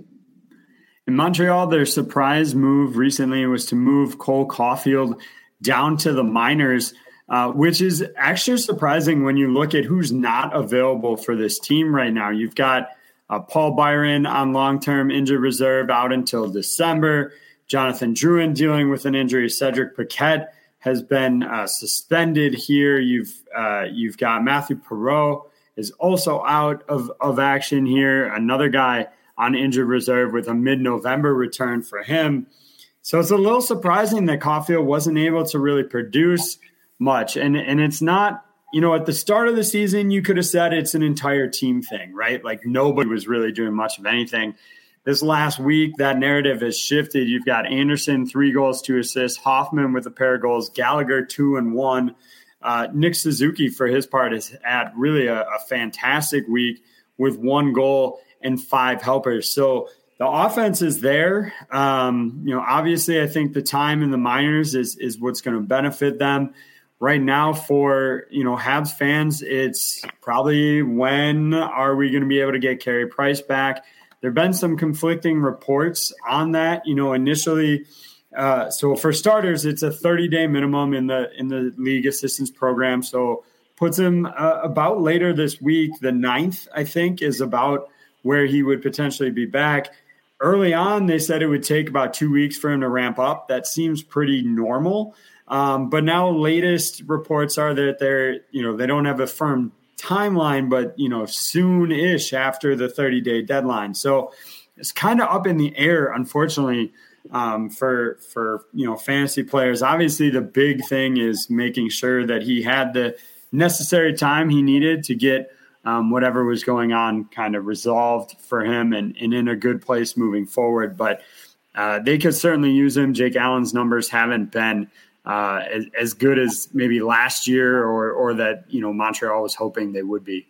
In Montreal, their surprise move recently was to move Cole Caulfield down to the minors, uh, which is actually surprising when you look at who's not available for this team right now. You've got uh, Paul Byron on long-term injured reserve out until December. Jonathan Drouin dealing with an injury. Cedric Paquette has been uh, suspended here. You've uh, you've got Matthew Perreault is also out of, of action here. Another guy on injured reserve with a mid-November return for him. So it's a little surprising that Caulfield wasn't able to really produce much. And and it's not, you know, at the start of the season, you could have said it's an entire team thing, right? Like nobody was really doing much of anything. This last week, that narrative has shifted. You've got Anderson, three goals, two assists, Hoffman with a pair of goals, Gallagher, two and one. Uh, Nick Suzuki, for his part, has had really a, a fantastic week with one goal and five helpers. So the offense is there. Um, you know, obviously, I think the time in the minors is is what's going to benefit them. Right now, for you know Habs fans, it's probably when are we going to be able to get Carey Price back? There have been some conflicting reports on that. You know, initially, uh, so for starters, it's a thirty-day minimum in the in the league assistance program. So puts him uh, about later this week. The ninth, I think, is about where he would potentially be back. Early on, they said it would take about two weeks for him to ramp up. That seems pretty normal. Um, but now latest reports are that they're, you know, they don't have a firm timeline, but, you know, soon-ish after the thirty-day deadline. So it's kind of up in the air, unfortunately, um, for, for, you know, fantasy players. Obviously, the big thing is making sure that he had the necessary time he needed to get Um, whatever was going on kind of resolved for him and, and in a good place moving forward. But uh, they could certainly use him. Jake Allen's numbers haven't been uh, as, as good as maybe last year or or that, you know, Montreal was hoping they would be.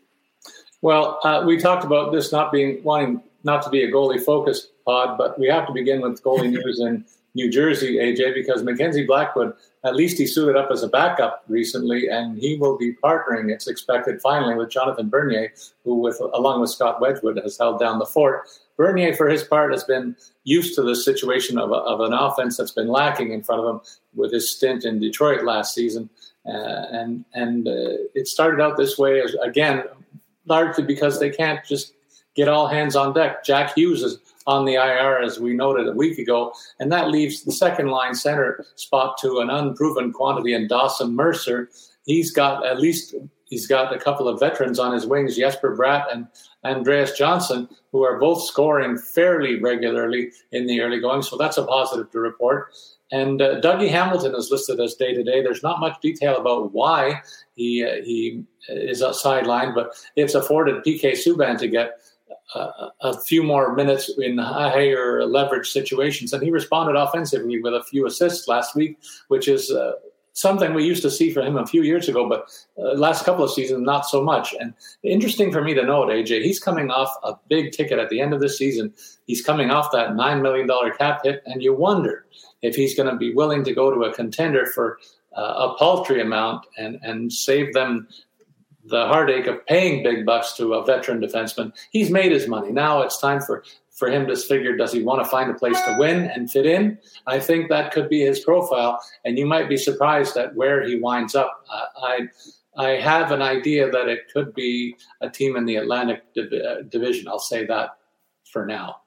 Well, uh, we talked about this not being wanting not to be a goalie-focused pod, but we have to begin with goalie news in New Jersey, A J, because Mackenzie Blackwood, at least he suited up as a backup recently, and he will be partnering, it's expected, finally, with Jonathan Bernier, who, with along with Scott Wedgwood, has held down the fort. Bernier, for his part, has been used to this situation of, a, of an offense that's been lacking in front of him with his stint in Detroit last season. Uh, and and uh, it started out this way, as, again, largely because they can't just get all hands on deck. Jack Hughes is on the I R, as we noted a week ago, and that leaves the second-line center spot to an unproven quantity in Dawson Mercer. He's got at least he's got a couple of veterans on his wings, Jesper Bratt and Andreas Johnson, who are both scoring fairly regularly in the early going, so that's a positive to report. And uh, Dougie Hamilton is listed as day-to-day. There's not much detail about why he uh, he is sidelined, but it's afforded P K Subban to get uh, a few more minutes in higher leverage situations. And he responded offensively with a few assists last week, which is uh, something we used to see from him a few years ago, but uh, last couple of seasons, not so much. And interesting for me to note, A J, he's coming off a big ticket at the end of the season. He's coming off that nine million dollars cap hit, and you wonder if he's going to be willing to go to a contender for uh, a paltry amount and, and save them the heartache of paying big bucks to a veteran defenseman. He's made his money. Now it's time for, for him to figure, does he want to find a place to win and fit in? I think that could be his profile, and you might be surprised at where he winds up. Uh, I I have an idea that it could be a team in the Atlantic div- uh, division. I'll say that for now.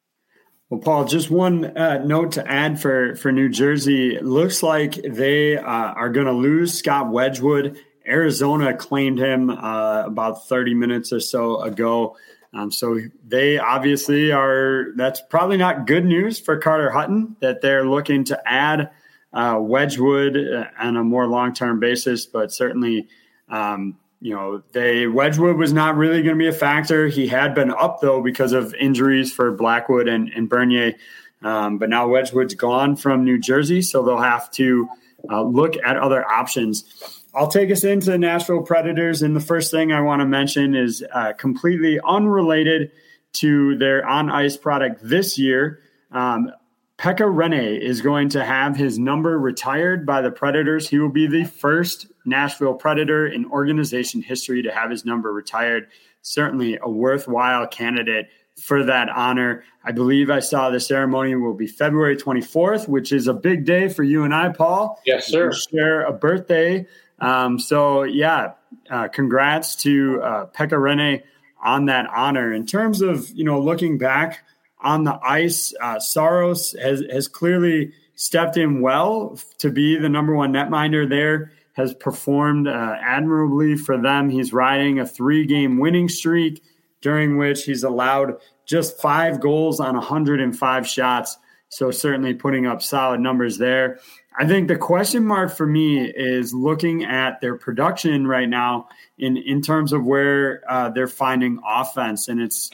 Well, Paul, just one uh, note to add for, for New Jersey. It looks like they uh, are going to lose Scott Wedgwood. Arizona claimed him uh, about thirty minutes or so ago. Um, so they obviously are – that's probably not good news for Carter Hutton that they're looking to add uh, Wedgwood on a more long-term basis. But certainly, um, you know, they Wedgwood was not really going to be a factor. He had been up, though, because of injuries for Blackwood and, and Bernier. Um, but now Wedgwood's gone from New Jersey, so they'll have to uh, look at other options. I'll take us into the Nashville Predators, and the first thing I want to mention is uh, completely unrelated to their on-ice product this year. Um, Pekka Rinne is going to have his number retired by the Predators. He will be the first Nashville Predator in organization history to have his number retired. Certainly a worthwhile candidate for that honor. I believe I saw the ceremony will be February twenty-fourth, which is a big day for you and I, Paul. Yes, sir. We share a birthday. Um, so, yeah, uh, congrats to uh, Pekka Rinne on that honor. In terms of, you know, looking back on the ice, uh, Saros has, has clearly stepped in well to be the number one netminder there, has performed uh, admirably for them. He's riding a three-game winning streak during which he's allowed just five goals on one hundred five shots. So certainly putting up solid numbers there. I think the question mark for me is looking at their production right now in, in terms of where uh, they're finding offense. And it's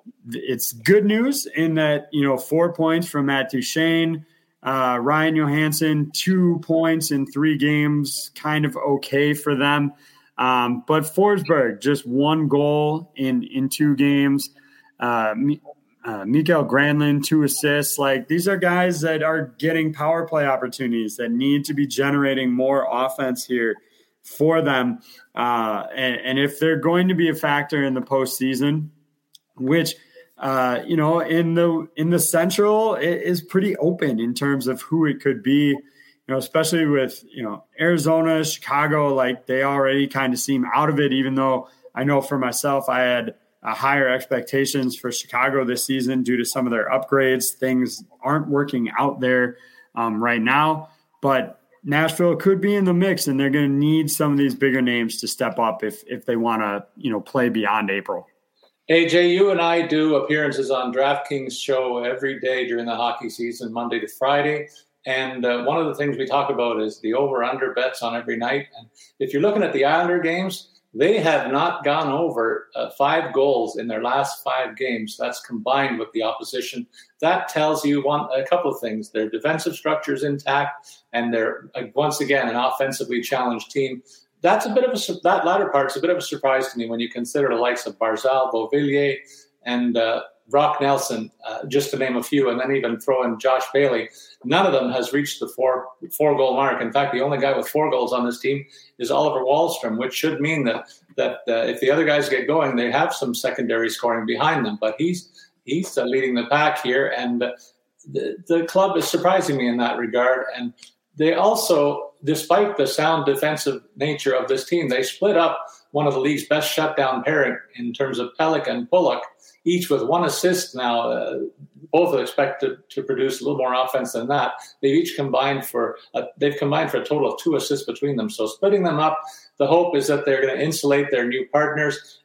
it's good news in that, you know, four points from Matt Duchene, uh, Ryan Johansson, two points in three games, kind of okay for them. Um, but Forsberg, just one goal in, in two games. Uh, Uh, Mikael Granlund, two assists. Like, these are guys that are getting power play opportunities that need to be generating more offense here for them. Uh, and, and if they're going to be a factor in the postseason, which, uh, you know, in the in the Central, it is pretty open in terms of who it could be, you know, especially with, you know, Arizona, Chicago, like they already kind of seem out of it, even though I know for myself I had Uh, higher expectations for Chicago this season due to some of their upgrades. Things aren't working out there um, right now, but Nashville could be in the mix, and they're going to need some of these bigger names to step up if if they want to, you know, play beyond April. A J, you and I do appearances on DraftKings show every day during the hockey season, Monday to Friday. And uh, one of the things we talk about is the over-under bets on every night. And if you're looking at the Islander games, they have not gone over uh, five goals in their last five games. That's combined with the opposition. That tells you one a couple of things. Their defensive structure is intact, and they're, uh, once again, an offensively challenged team. That's a bit of a – that latter part's a bit of a surprise to me when you consider the likes of Barzal, Beauvillier, and uh, Brock Nelson, uh, just to name a few, and then even throw in Josh Bailey. None of them has reached the four four goal mark. In fact, the only guy with four goals on this team is Oliver Wahlstrom, which should mean that that uh, if the other guys get going, they have some secondary scoring behind them. But he's he's uh, leading the pack here, and uh, the the club is surprising me in that regard. And they also, despite the sound defensive nature of this team, they split up one of the league's best shutdown pairing in terms of Pelech and Bullock, each with one assist now. Uh, both are expected to produce a little more offense than that. They've each combined for a, they've combined for a total of two assists between them. So splitting them up, the hope is that they're going to insulate their new partners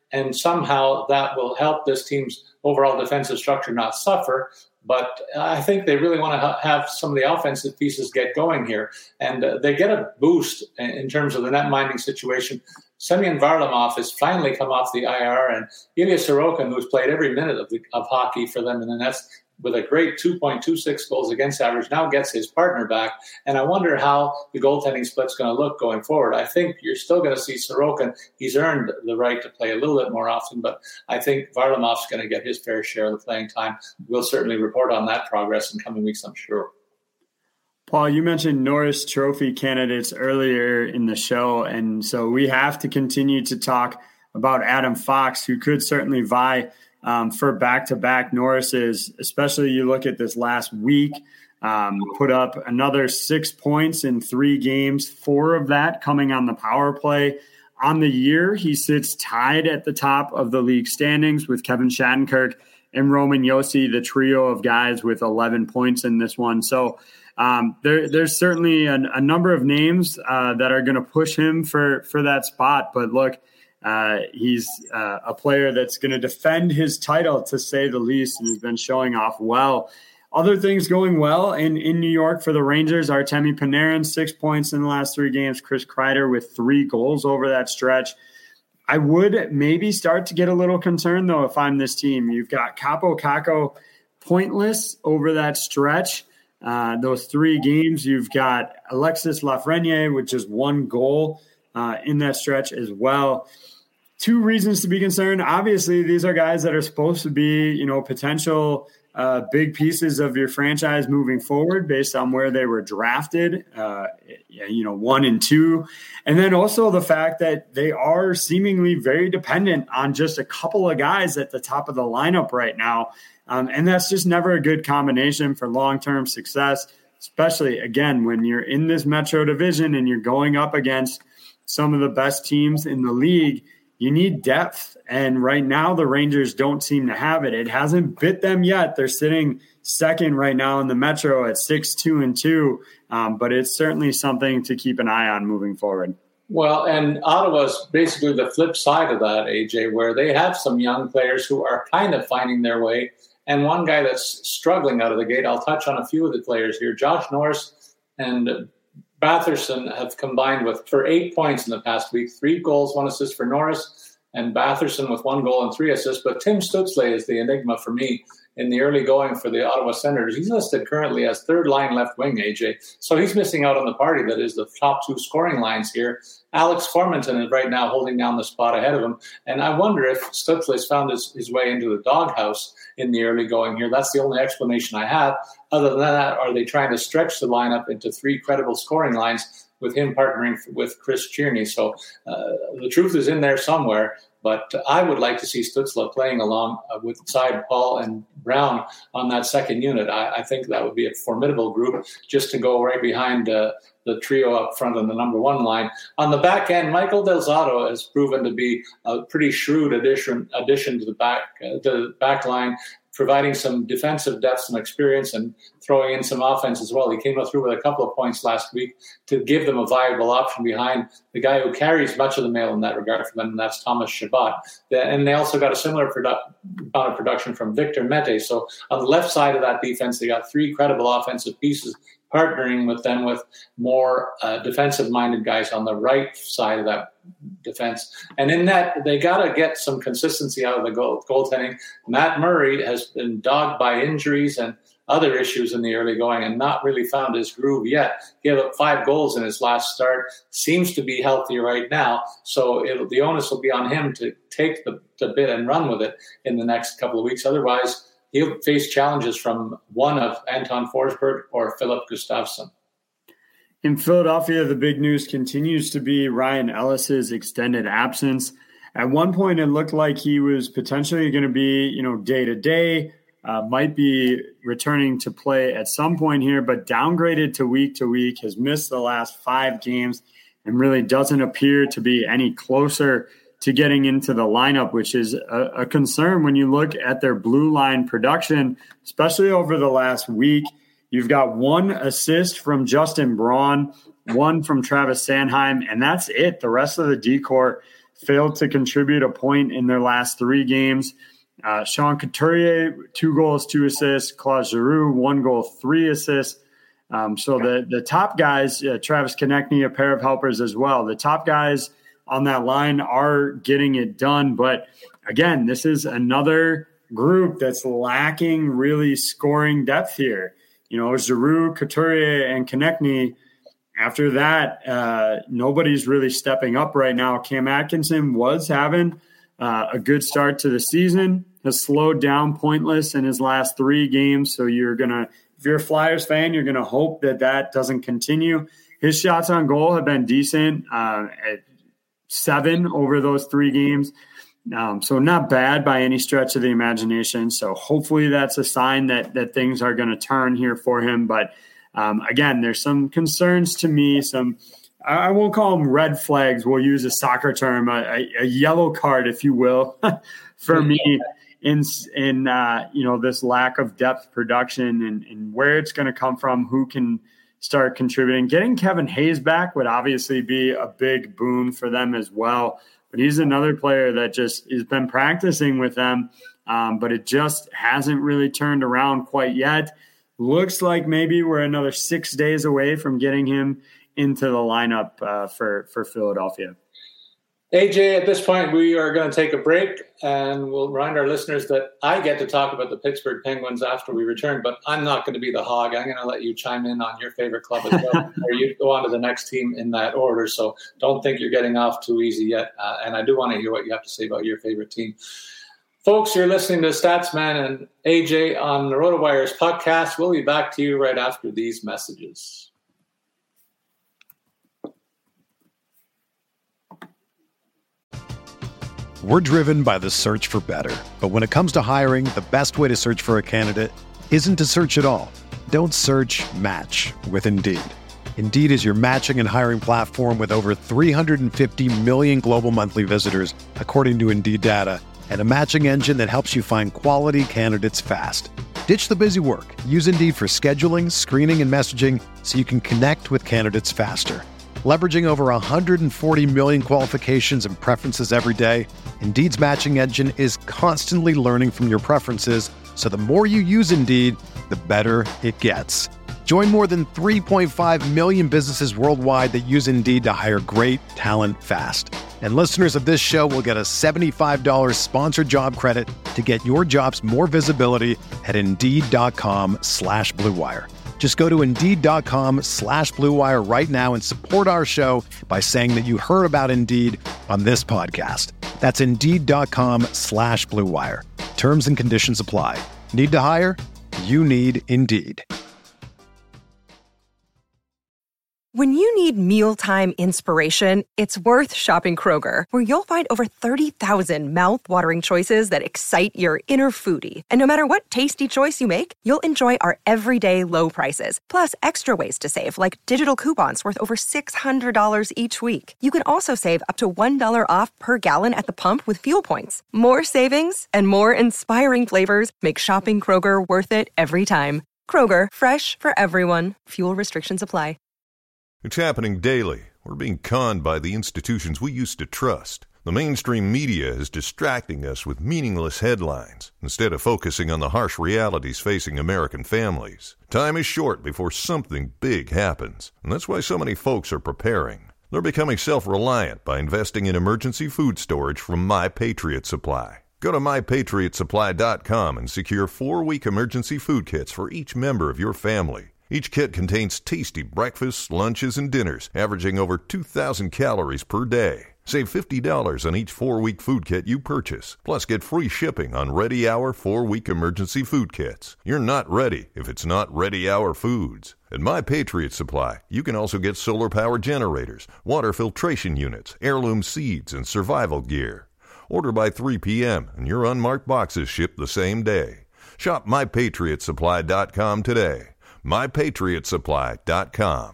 and somehow that will help this team's overall defensive structure not suffer. But I think they really want to ha- have some of the offensive pieces get going here. And uh, they get a boost in, in terms of the net minding situation. Semyon Varlamov has finally come off the I R, and Ilya Sorokin, who's played every minute of, the, of hockey for them in the nets with a great two point two six goals against average, now gets his partner back. And I wonder how the goaltending split's going to look going forward. I think you're still going to see Sorokin. He's earned the right to play a little bit more often, but I think Varlamov's going to get his fair share of the playing time. We'll certainly report on that progress in coming weeks, I'm sure. Paul, you mentioned Norris Trophy candidates earlier in the show, and so we have to continue to talk about Adam Fox, who could certainly vie um, for back-to-back Norrises, especially you look at this last week, um, put up another six points in three games, four of that coming on the power play. On the year, he sits tied at the top of the league standings with Kevin Shattenkirk and Roman Josi, the trio of guys with eleven points in this one. So um, there, there's certainly a, a number of names uh, that are going to push him for, for that spot. But look, uh, he's uh, a player that's going to defend his title, to say the least, and has been showing off well. Other things going well in, in New York for the Rangers, Artemi Panarin, six points in the last three games. Chris Kreider with three goals over that stretch. I would maybe start to get a little concerned, though, if I'm this team. You've got Capo Caco pointless over that stretch. Uh, those three games, you've got Alexis Lafreniere with just one goal uh, in that stretch as well. Two reasons to be concerned. Obviously, these are guys that are supposed to be, you know, potential uh, big pieces of your franchise moving forward based on where they were drafted, uh, you know, one and two. And then also the fact that they are seemingly very dependent on just a couple of guys at the top of the lineup right now. Um, and that's just never a good combination for long-term success, especially, again, when you're in this Metro division and you're going up against some of the best teams in the league. You need depth, and right now the Rangers don't seem to have it. It hasn't bit them yet. They're sitting second right now in the Metro at six, two, and two, um, but it's certainly something to keep an eye on moving forward. Well, and Ottawa's basically the flip side of that, A J, where they have some young players who are kind of finding their way, and one guy that's struggling out of the gate. I'll touch on a few of the players here. Josh Norris and Batherson have combined with for eight points in the past week, three goals, one assist for Norris, and Batherson with one goal and three assists. But Tim Stützle is the enigma for me in the early going for the Ottawa Senators. He's listed currently as third line left wing, A J. So he's missing out on the party that is the top two scoring lines here. Alex Formenton is right now holding down the spot ahead of him. And I wonder if Stützle has found his, his way into the doghouse in the early going here. That's the only explanation I have. Other than that, are they trying to stretch the lineup into three credible scoring lines with him partnering with Chris Tierney? So uh, the truth is in there somewhere. But I would like to see Stützle playing along uh, with side Paul and Brown on that second unit. I, I think that would be a formidable group just to go right behind uh, the trio up front on the number one line. On the back end, Michael Del Zotto has proven to be a pretty shrewd addition addition to the back uh, to the back line, providing some defensive depth, some experience, and throwing in some offense as well. He came through with a couple of points last week to give them a viable option behind the guy who carries much of the mail in that regard for them, and that's Thomas Chabot. And they also got a similar produ- amount of production from Victor Mete. So on the left side of that defense, they got three credible offensive pieces partnering with them with more uh, defensive-minded guys on the right side of that defense. And in that, they got to get some consistency out of the goal, goaltending. Matt Murray has been dogged by injuries and other issues in the early going and not really found his groove yet. He gave up five goals in his last start, seems to be healthy right now. So it'll, the onus will be on him to take the, the bit and run with it in the next couple of weeks. Otherwise, he'll face challenges from one of Anton Forsberg or Philip Gustafsson. In Philadelphia, the big news continues to be Ryan Ellis's extended absence. At one point, it looked like he was potentially going to be, you know, day-to-day, uh, might be returning to play at some point here, but downgraded to week to week, has missed the last five games, and really doesn't appear to be any closer to getting into the lineup, which is a, a concern when you look at their blue line production, especially over the last week. You've got one assist from Justin Braun, one from Travis Sanheim, and that's it. The rest of the decor failed to contribute a point in their last three games. Uh, Sean Couturier, two goals, two assists. Claude Giroux, one goal, three assists. Um, so the, the top guys, uh, Travis Konechny, a pair of helpers as well. The top guys on that line are getting it done. But again, this is another group that's lacking really scoring depth here. You know, Giroux, Couturier, and Konechny. After that, uh, nobody's really stepping up right now. Cam Atkinson was having uh, a good start to the season, has slowed down pointless in his last three games. So you're going to, if you're a Flyers fan, you're going to hope that that doesn't continue. His shots on goal have been decent uh, at seven over those three games. Um, so not bad by any stretch of the imagination. So hopefully that's a sign that that things are going to turn here for him. But um, again, there's some concerns to me, some I won't call them red flags. We'll use a soccer term, a, a yellow card, if you will, for me in in uh, you know, this lack of depth production and, and where it's going to come from, who can start contributing. Getting Kevin Hayes back would obviously be a big boon for them as well. But he's another player that just has been practicing with them, um, but it just hasn't really turned around quite yet. Looks like maybe we're another six days away from getting him into the lineup uh, for, for Philadelphia. A J, at this point, we are going to take a break, and we'll remind our listeners that I get to talk about the Pittsburgh Penguins after we return, but I'm not going to be the hog. I'm going to let you chime in on your favorite club as well, or you go on to the next team in that order. So don't think you're getting off too easy yet. Uh, and I do want to hear what you have to say about your favorite team. Folks, you're listening to Statsman and A J on the RotoWires podcast. We'll be back to you right after these messages. We're driven by the search for better. But when it comes to hiring, the best way to search for a candidate isn't to search at all. Don't search, match with Indeed. Indeed is your matching and hiring platform with over three hundred fifty million global monthly visitors, according to Indeed data, and a matching engine that helps you find quality candidates fast. Ditch the busy work. Use Indeed for scheduling, screening, and messaging so you can connect with candidates faster. Leveraging over one hundred forty million qualifications and preferences every day, Indeed's matching engine is constantly learning from your preferences, so the more you use Indeed, the better it gets. Join more than three point five million businesses worldwide that use Indeed to hire great talent fast. And listeners of this show will get a seventy-five dollars sponsored job credit to get your jobs more visibility at Indeed.com slash Blue Wire. Just go to Indeed.com slash Blue Wire right now and support our show by saying that you heard about Indeed on this podcast. That's Indeed.com slash Blue Wire. Terms and conditions apply. Need to hire? You need Indeed. When you need mealtime inspiration, it's worth shopping Kroger, where you'll find over thirty thousand mouth-watering choices that excite your inner foodie. And no matter what tasty choice you make, you'll enjoy our everyday low prices, plus extra ways to save, like digital coupons worth over six hundred dollars each week. You can also save up to one dollar off per gallon at the pump with fuel points. More savings and more inspiring flavors make shopping Kroger worth it every time. Kroger, fresh for everyone. Fuel restrictions apply. It's happening daily. We're being conned by the institutions we used to trust. The mainstream media is distracting us with meaningless headlines instead of focusing on the harsh realities facing American families. Time is short before something big happens, and that's why so many folks are preparing. They're becoming self-reliant by investing in emergency food storage from My Patriot Supply. Go to my patriot supply dot com and secure four-week emergency food kits for each member of your family. Each kit contains tasty breakfasts, lunches, and dinners, averaging over two thousand calories per day. Save fifty dollars on each four-week food kit you purchase. Plus, get free shipping on Ready Hour four-week emergency food kits. You're not ready if it's not Ready Hour Foods. At My Patriot Supply, you can also get solar-powered generators, water filtration units, heirloom seeds, and survival gear. Order by three p.m. and your unmarked boxes ship the same day. Shop my patriot supply dot com today. my patriot supply dot com.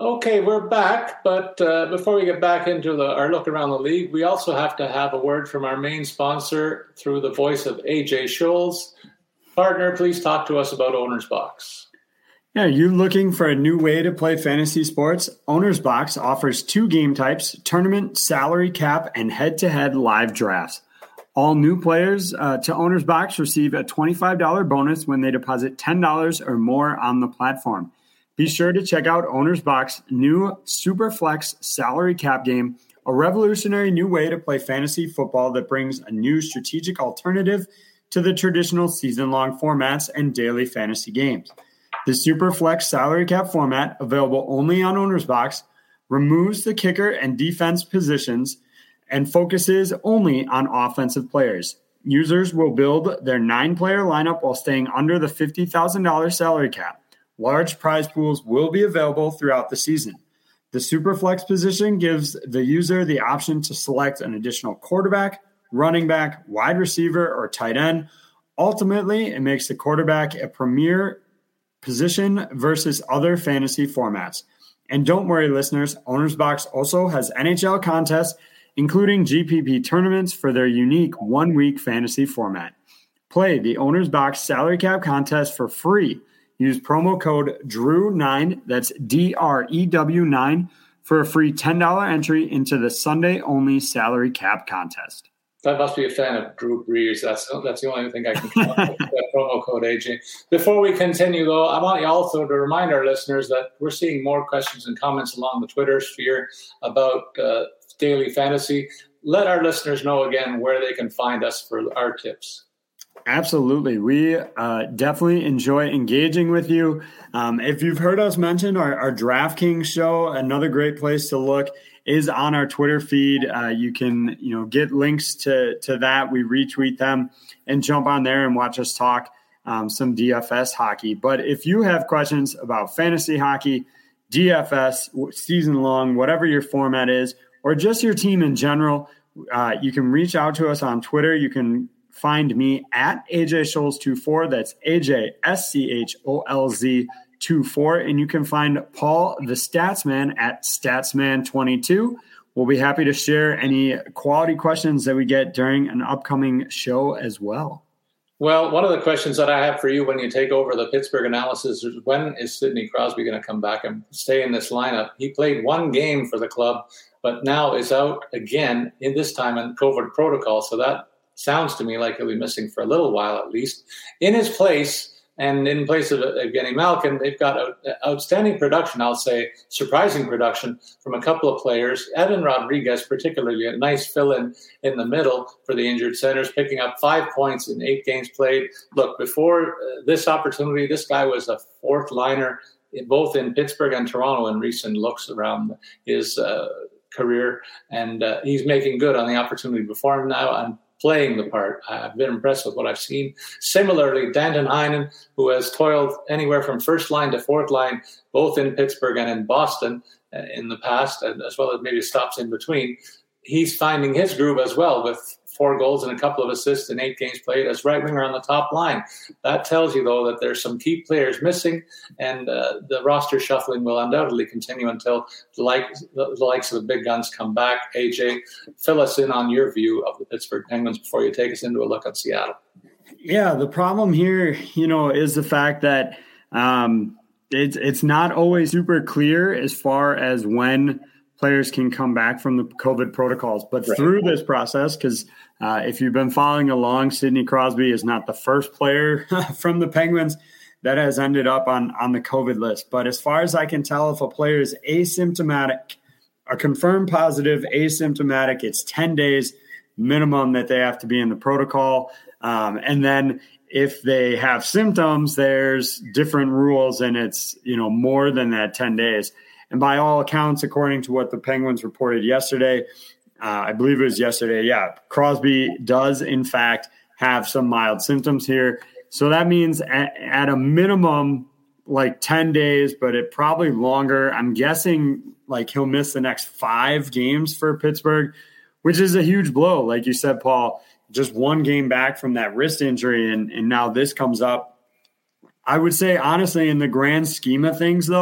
Okay, we're back, but uh, before we get back into the, our look around the league, we also have to have a word from our main sponsor through the voice of A J Scholes. Partner, please talk to us about Owner's Box. Yeah, you looking for a new way to play fantasy sports? Owner's Box offers two game types, tournament, salary cap, and head-to-head live drafts. All new players uh, to Owner's Box receive a twenty-five dollars bonus when they deposit ten dollars or more on the platform. Be sure to check out Owner's Box new Superflex salary cap game, a revolutionary new way to play fantasy football that brings a new strategic alternative to the traditional season-long formats and daily fantasy games. The Superflex salary cap format, available only on Owner's Box, removes the kicker and defense positions and focuses only on offensive players. Users will build their nine-player lineup while staying under the fifty thousand dollars salary cap. Large prize pools will be available throughout the season. The Superflex position gives the user the option to select an additional quarterback, running back, wide receiver, or tight end. Ultimately, it makes the quarterback a premier position versus other fantasy formats. And don't worry, listeners, Owner's Box also has N H L contests, including G P P tournaments for their unique one-week fantasy format. Play the Owner's Box salary cap contest for free. Use promo code D R E W nine, that's D R E W nine, for a free ten dollars entry into the Sunday-only salary cap contest. That must be a fan of Drew Brees. That's that's the only thing I can come up with, that promo code, A J. Before we continue, though, I want you also to remind our listeners that we're seeing more questions and comments along the Twitter sphere about uh, daily fantasy. Let our listeners know again where they can find us for our tips. Absolutely. We uh, definitely enjoy engaging with you. Um, if you've heard us mention our, our DraftKings show, another great place to look is on our Twitter feed. Uh, you can, you know, get links to, to that. We retweet them and jump on there and watch us talk um, some D F S hockey. But if you have questions about fantasy hockey, D F S, season long, whatever your format is, or just your team in general, uh, you can reach out to us on Twitter. You can find me at A J Scholes twenty-four. That's A J S C H O L Z twenty-four. And you can find Paul the Statsman at Statsman twenty-two. We'll be happy to share any quality questions that we get during an upcoming show as well. Well, one of the questions that I have for you when you take over the Pittsburgh analysis is, when is Sidney Crosby going to come back and stay in this lineup? He played one game for the club, but now is out again, in this time in COVID protocol. So that sounds to me like he'll be missing for a little while at least. In his place, and in place of Evgeny Malkin, they've got outstanding production, I'll say, surprising production from a couple of players. Evan Rodriguez, particularly, a nice fill-in in the middle for the injured centers, picking up five points in eight games played. Look, before uh, this opportunity, this guy was a fourth liner, both in Pittsburgh and Toronto in recent looks around his uh, career, and uh, he's making good on the opportunity before him now. I'm playing the part. I've been impressed with what I've seen. Similarly, Danton Heinen, who has toiled anywhere from first line to fourth line, both in Pittsburgh and in Boston uh, in the past, and as well as maybe stops in between, he's finding his groove as well with four goals and a couple of assists in eight games played as right winger on the top line. That tells you, though, that there's some key players missing, and uh, the roster shuffling will undoubtedly continue until the, like, the, the likes of the big guns come back. A J, fill us in on your view of the Pittsburgh Penguins before you take us into a look at Seattle. Yeah, the problem here, you know, is the fact that um, it's it's not always super clear as far as when players can come back from the COVID protocols. But right. through this process, because uh, if you've been following along, Sidney Crosby is not the first player from the Penguins that has ended up on, on the COVID list. But as far as I can tell, if a player is asymptomatic, a confirmed positive, asymptomatic, it's ten days minimum that they have to be in the protocol. Um, and then if they have symptoms, there's different rules, and it's, you know, more than that ten days. And by all accounts, according to what the Penguins reported yesterday, uh, I believe it was yesterday, yeah, Crosby does, in fact, have some mild symptoms here. So that means at, at a minimum, like ten days, but it probably longer. I'm guessing like he'll miss the next five games for Pittsburgh, which is a huge blow. Like you said, Paul, just one game back from that wrist injury, and, and now this comes up. I would say, honestly, in the grand scheme of things, though,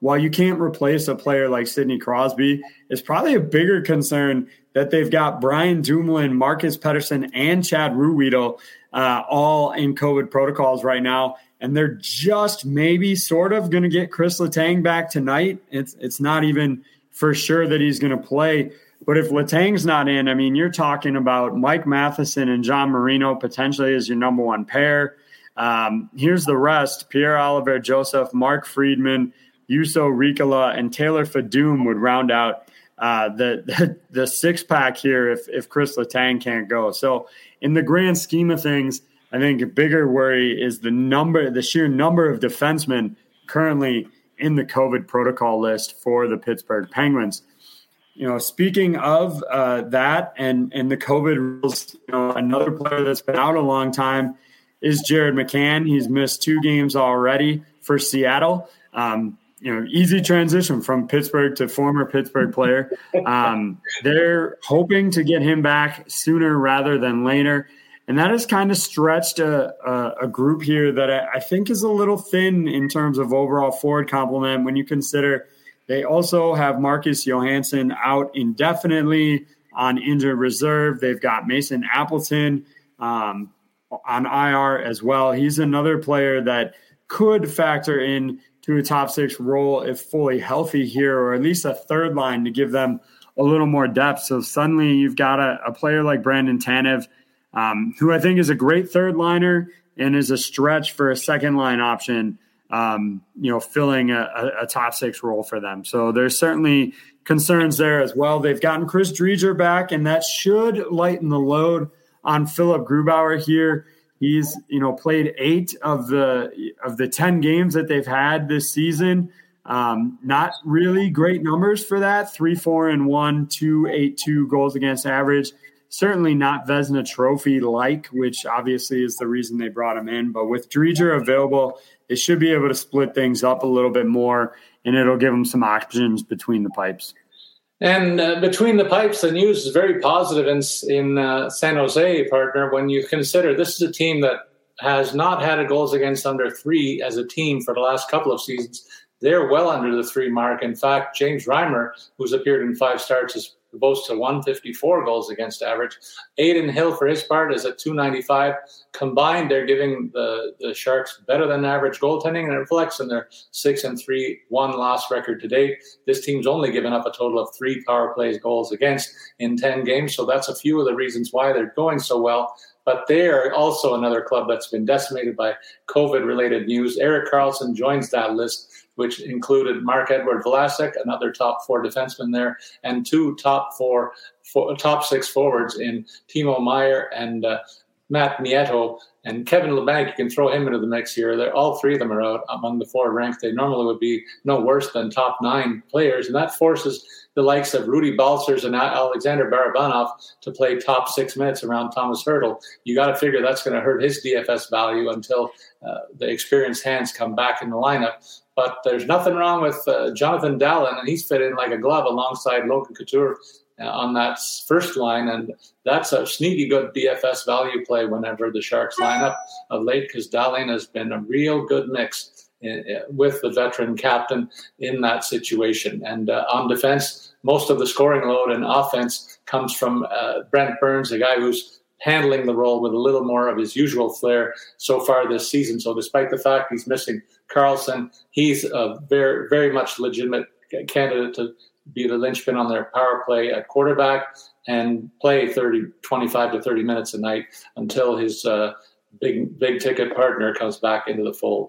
while you can't replace a player like Sidney Crosby, it's probably a bigger concern that they've got Brian Dumoulin, Marcus Pettersson, and Chad Ruhwedel uh, all in COVID protocols right now. And they're just maybe sort of going to get Chris Letang back tonight. It's it's not even for sure that he's going to play. But if Letang's not in, I mean, you're talking about Mike Matheson and John Marino potentially as your number one pair. Um, here's the rest. Pierre-Olivier Joseph, Mark Friedman, Juuso Riikola, and Taylor Fadum would round out uh, the, the the six-pack here if, if Chris Letang can't go. So in the grand scheme of things, I think a bigger worry is the number, the sheer number of defensemen currently in the COVID protocol list for the Pittsburgh Penguins. You know, speaking of uh, that and, and the COVID rules, you know, another player that's been out a long time is Jared McCann. He's missed two games already for Seattle. Um, you know, easy transition from Pittsburgh to former Pittsburgh player. Um, they're hoping to get him back sooner rather than later. And that has kind of stretched a, a, a group here that I, I think is a little thin in terms of overall forward complement when you consider they also have Marcus Johansson out indefinitely on injured reserve. They've got Mason Appleton um, on I R as well. He's another player that could factor in to a top six role if fully healthy here, or at least a third line to give them a little more depth. So suddenly you've got a, a player like Brandon Tanev, um, who I think is a great third liner and is a stretch for a second line option, um, you know, filling a, a, a top six role for them. So there's certainly concerns there as well. They've gotten Chris Driedger back, and that should lighten the load on Philip Grubauer here. He's, you know, played eight of the of the ten games that they've had this season. Um, not really great numbers for that. Three, four, and one, two, eight, two goals against average. Certainly not Vezina Trophy-like, which obviously is the reason they brought him in. But with Driedger available, they should be able to split things up a little bit more, and it'll give them some options between the pipes. And uh, between the pipes, the news is very positive in, in uh, San Jose, partner, when you consider this is a team that has not had a goals against under three as a team for the last couple of seasons. They're well under the three mark. In fact, James Reimer, who's appeared in five starts, is boasts to one fifty-four goals against average. Adin Hill, for his part, is at two ninety-five. Combined, they're giving the, the Sharks better than average goaltending, and it reflects in their six and three one loss record to date. This team's only given up a total of three power plays goals against in ten games, so that's a few of the reasons why they're going so well. But they're also another club that's been decimated by COVID-related news. Erik Karlsson joins that list, which included Marc-Edouard Vlasic, another top four defenseman there, and two top four, four top six forwards in Timo Meier and uh, Matt Nieto. And Kevin Labanc, you can throw him into the mix here. They're, all three of them are out among the four ranked. They normally would be no worse than top nine players, and that forces the likes of Rudy Balcers and Alexander Barabanov to play top six minutes around Thomas Hertl. You got to figure that's going to hurt his D F S value until uh, the experienced hands come back in the lineup. But there's nothing wrong with uh, Jonathan Dallin, and he's fit in like a glove alongside Logan Couture uh, on that first line, and that's a sneaky good D F S value play whenever the Sharks line up of late, because Dallin has been a real good mix in, in, with the veteran captain in that situation. And uh, on defense, most of the scoring load and offense comes from uh, Brent Burns, a guy who's handling the role with a little more of his usual flair so far this season. So despite the fact he's missing Karlsson, he's a very, very much legitimate candidate to be the linchpin on their power play at quarterback and play thirty, twenty-five to thirty minutes a night until his uh, big, big ticket partner comes back into the fold.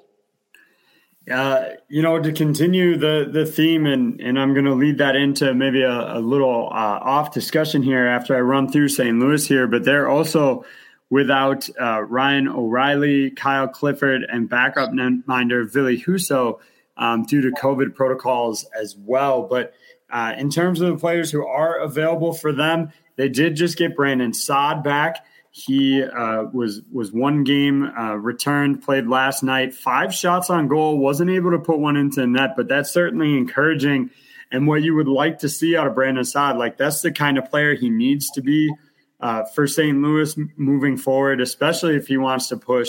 Uh, you know, to continue the, the theme, and, and I'm going to lead that into maybe a, a little uh, off discussion here after I run through Saint Louis here, but they're also without uh, Ryan O'Reilly, Kyle Clifford, and backup netminder Ville Husso um, due to COVID protocols as well. But uh, in terms of the players who are available for them, they did just get Brandon Saad back. He uh, was was one game uh, returned, played last night, five shots on goal, wasn't able to put one into the net, but that's certainly encouraging and what you would like to see out of Brandon Saad. Like, that's the kind of player he needs to be uh, for Saint Louis moving forward, especially if he wants to push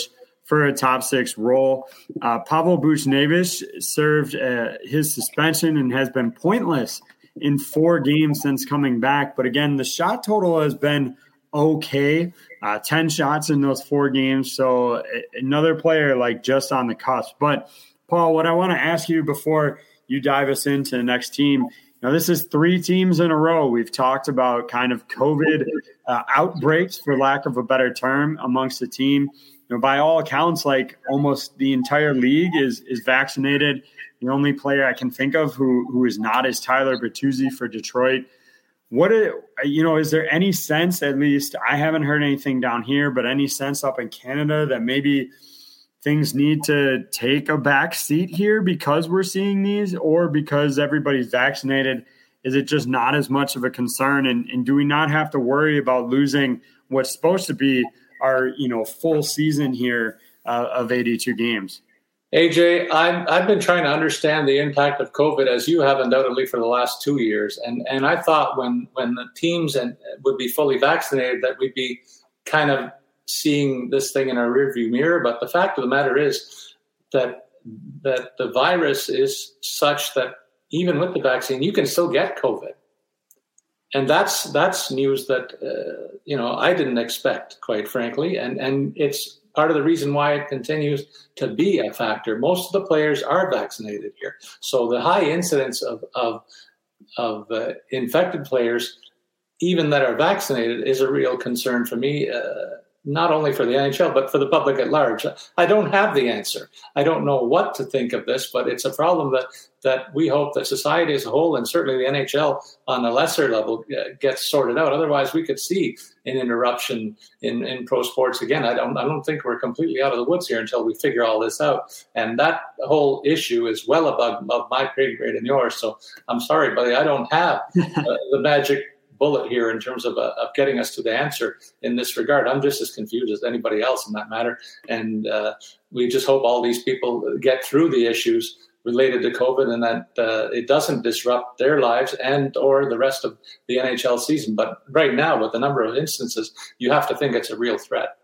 for a top six role. Uh, Pavel Buchnevich served uh, his suspension and has been pointless in four games since coming back. But again, the shot total has been okay, uh, ten shots in those four games. So another player like just on the cusp. But Paul, what I want to ask you before you dive us into the next team, now, this is three teams in a row. We've talked about kind of COVID uh, outbreaks, for lack of a better term, amongst the team. You know, by all accounts, like almost the entire league is is vaccinated. The only player I can think of who who is not is Tyler Bertuzzi for Detroit. What are, you know, is there any sense, at least I haven't heard anything down here, but any sense up in Canada that maybe things need to take a back seat here because we're seeing these, or because everybody's vaccinated? Is it just not as much of a concern? And, and do we not have to worry about losing what's supposed to be our, you know, full season here uh, of eighty-two games? A J, I've, I've been trying to understand the impact of COVID, as you have undoubtedly for the last two years. And and I thought when, when the teams and would be fully vaccinated that we'd be kind of seeing this thing in our rearview mirror. But the fact of the matter is that that the virus is such that even with the vaccine, you can still get COVID. And that's that's news that, uh, you know, I didn't expect, quite frankly. And, and it's part of the reason why it continues to be a factor. Most of the players are vaccinated here. So the high incidence of, of, of uh, infected players, even that are vaccinated, is a real concern for me, uh, not only for the N H L, but for the public at large. I don't have the answer. I don't know what to think of this, but it's a problem that, that we hope that society as a whole, and certainly the N H L on a lesser level, uh, gets sorted out. Otherwise, we could see an interruption in, in pro sports again. I don't, I don't think we're completely out of the woods here until we figure all this out. And that whole issue is well above, above my pay grade and yours. So I'm sorry, buddy, I don't have uh, the magic bullet here in terms of, uh, of getting us to the answer in this regard. I'm just as confused as anybody else in that matter. And uh, we just hope all these people get through the issues related to COVID and that uh, it doesn't disrupt their lives and or the rest of the N H L season. But right now, with the number of instances, you have to think it's a real threat.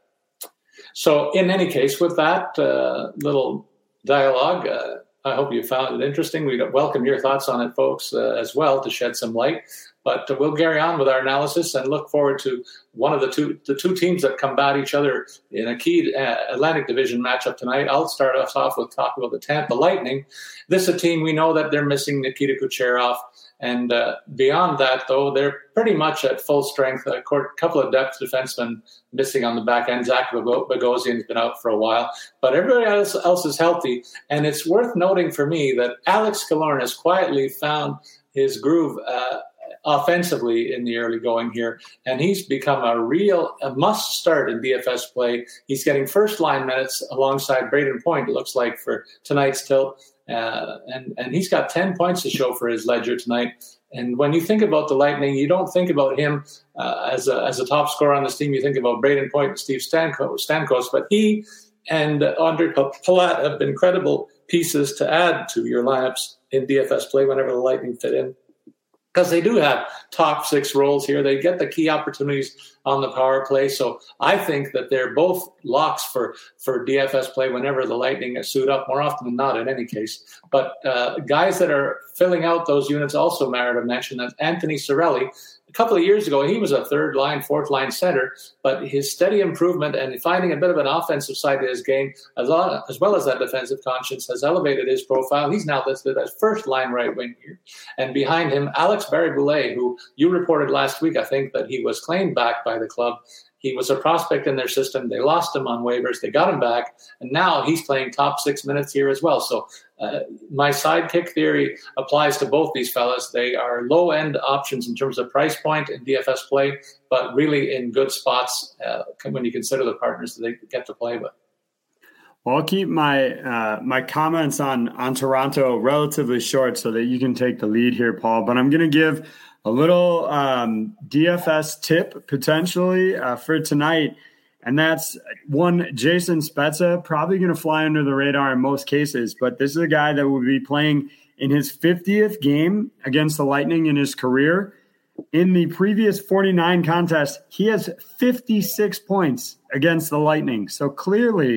So in any case, with that uh, little dialogue, uh, I hope you found it interesting. We welcome your thoughts on it, folks, uh, as well, to shed some light. But uh, we'll carry on with our analysis and look forward to one of the two the two teams that combat each other in a key uh, Atlantic Division matchup tonight. I'll start us off with talking about the Tampa Lightning. This is a team we know that they're missing Nikita Kucherov. And uh, beyond that, though, they're pretty much at full strength. A couple of depth defensemen missing on the back end. Zach Bogosian's been out for a while. But everybody else, else is healthy. And it's worth noting for me that Alex Killorn has quietly found his groove uh, offensively in the early going here, and he's become a real a must start in D F S play. He's getting first line minutes alongside Braden Point, it looks like, for tonight's tilt, uh, and and he's got ten points to show for his ledger tonight. And when you think about the Lightning, you don't think about him uh, as a as a top scorer on this team. You think about Braden Point and Steve Stamkos, Stamkos but he and uh, Andre Palat have been credible pieces to add to your lineups in D F S play whenever the Lightning fit in. Because they do have top six roles here. They get the key opportunities on the power play. So I think that they're both locks for, for D F S play whenever the Lightning suit up, more often than not in any case. But uh, guys that are filling out those units also merit a mention. That's Anthony Cirelli. A couple of years ago, he was a third line, fourth line center, but his steady improvement and finding a bit of an offensive side to his game, as well as, well as that defensive conscience, has elevated his profile. He's now listed as first line right wing here. And behind him, Alex Barré-Boulet, who you reported last week, I think, that he was claimed back by the club. He was a prospect in their system. They lost him on waivers. They got him back. And now he's playing top six minutes here as well. So uh, my sidekick theory applies to both these fellas. They are low-end options in terms of price point in D F S play, but really in good spots uh, when you consider the partners that they get to play with. Well, I'll keep my uh, my comments on, on Toronto relatively short so that you can take the lead here, Paul. But I'm going to give a little um, D F S tip potentially uh, for tonight, and that's one, Jason Spezza, probably going to fly under the radar in most cases, but this is a guy that will be playing in his fiftieth game against the Lightning in his career. In the previous forty-nine contests, he has fifty-six points against the Lightning. So clearly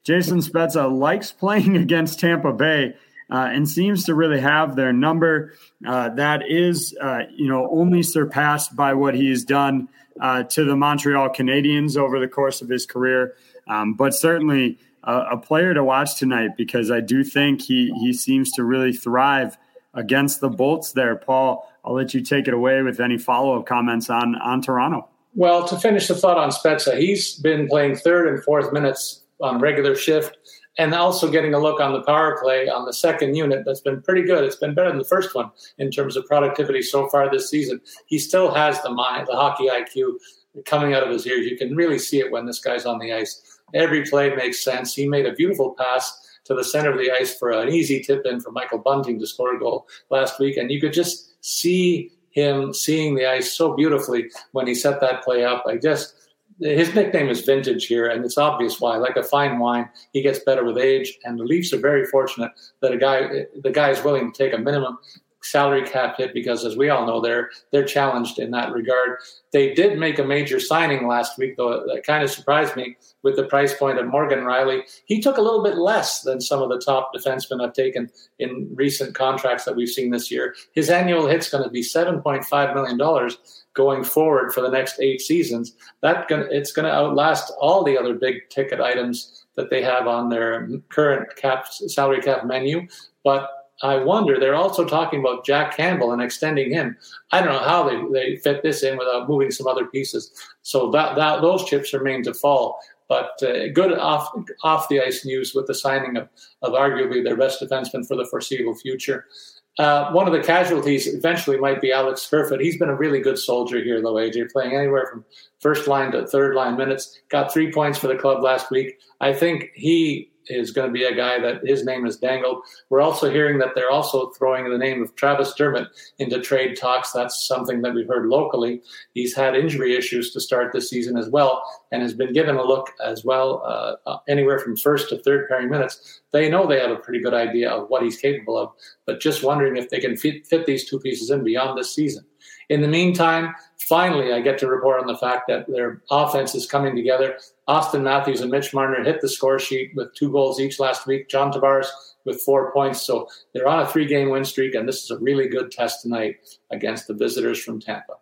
Jason Spezza likes playing against Tampa Bay uh, and seems to really have their number. Uh, that is, uh, you know, only surpassed by what he's done uh, to the Montreal Canadiens over the course of his career. Um, but certainly a, a player to watch tonight, because I do think he he seems to really thrive against the Bolts there. Paul, I'll let you take it away with any follow-up comments on, on Toronto. Well, to finish the thought on Spezza, he's been playing third and fourth minutes on regular shift and also getting a look on the power play on the second unit. That's been pretty good. It's been better than the first one in terms of productivity so far this season. He still has the mind, the hockey I Q coming out of his ears. You can really see it when this guy's on the ice. Every play makes sense. He made a beautiful pass to the center of the ice for an easy tip-in for Michael Bunting to score a goal last week, and you could just see him seeing the ice so beautifully when he set that play up. I just, his nickname is Vintage here, and it's obvious why. Like a fine wine, he gets better with age, and the Leafs are very fortunate that a guy, the guy is willing to take a minimum salary cap hit, because as we all know, they're they're challenged in that regard. They did make a major signing last week, though that kind of surprised me with the price point of Morgan Rielly. He took a little bit less than some of the top defensemen have taken in recent contracts that we've seen this year. His annual hit's going to be seven point five million dollars going forward for the next eight seasons. That gonna, it's going to outlast all the other big ticket items that they have on their current cap salary cap menu. But I wonder, they're also talking about Jack Campbell and extending him. I don't know how they, they fit this in without moving some other pieces. So that, that those chips remain to fall. But uh, good off off the ice news with the signing of, of arguably their best defenseman for the foreseeable future. Uh, one of the casualties eventually might be Alex Kerfoot. He's been a really good soldier here, though, A J, playing anywhere from first line to third line minutes. Got three points for the club last week. I think he is going to be a guy that his name is dangled. We're also hearing that they're also throwing the name of Travis Dermott into trade talks. That's something that we've heard locally. He's had injury issues to start this season as well, and has been given a look as well, uh, anywhere from first to third pairing minutes. They know they have a pretty good idea of what he's capable of, but just wondering if they can fit, fit these two pieces in beyond this season. In the meantime, finally, I get to report on the fact that their offense is coming together. Austin Matthews and Mitch Marner hit the score sheet with two goals each last week. John Tavares with four points. So they're on a three-game win streak, and this is a really good test tonight against the visitors from Tampa.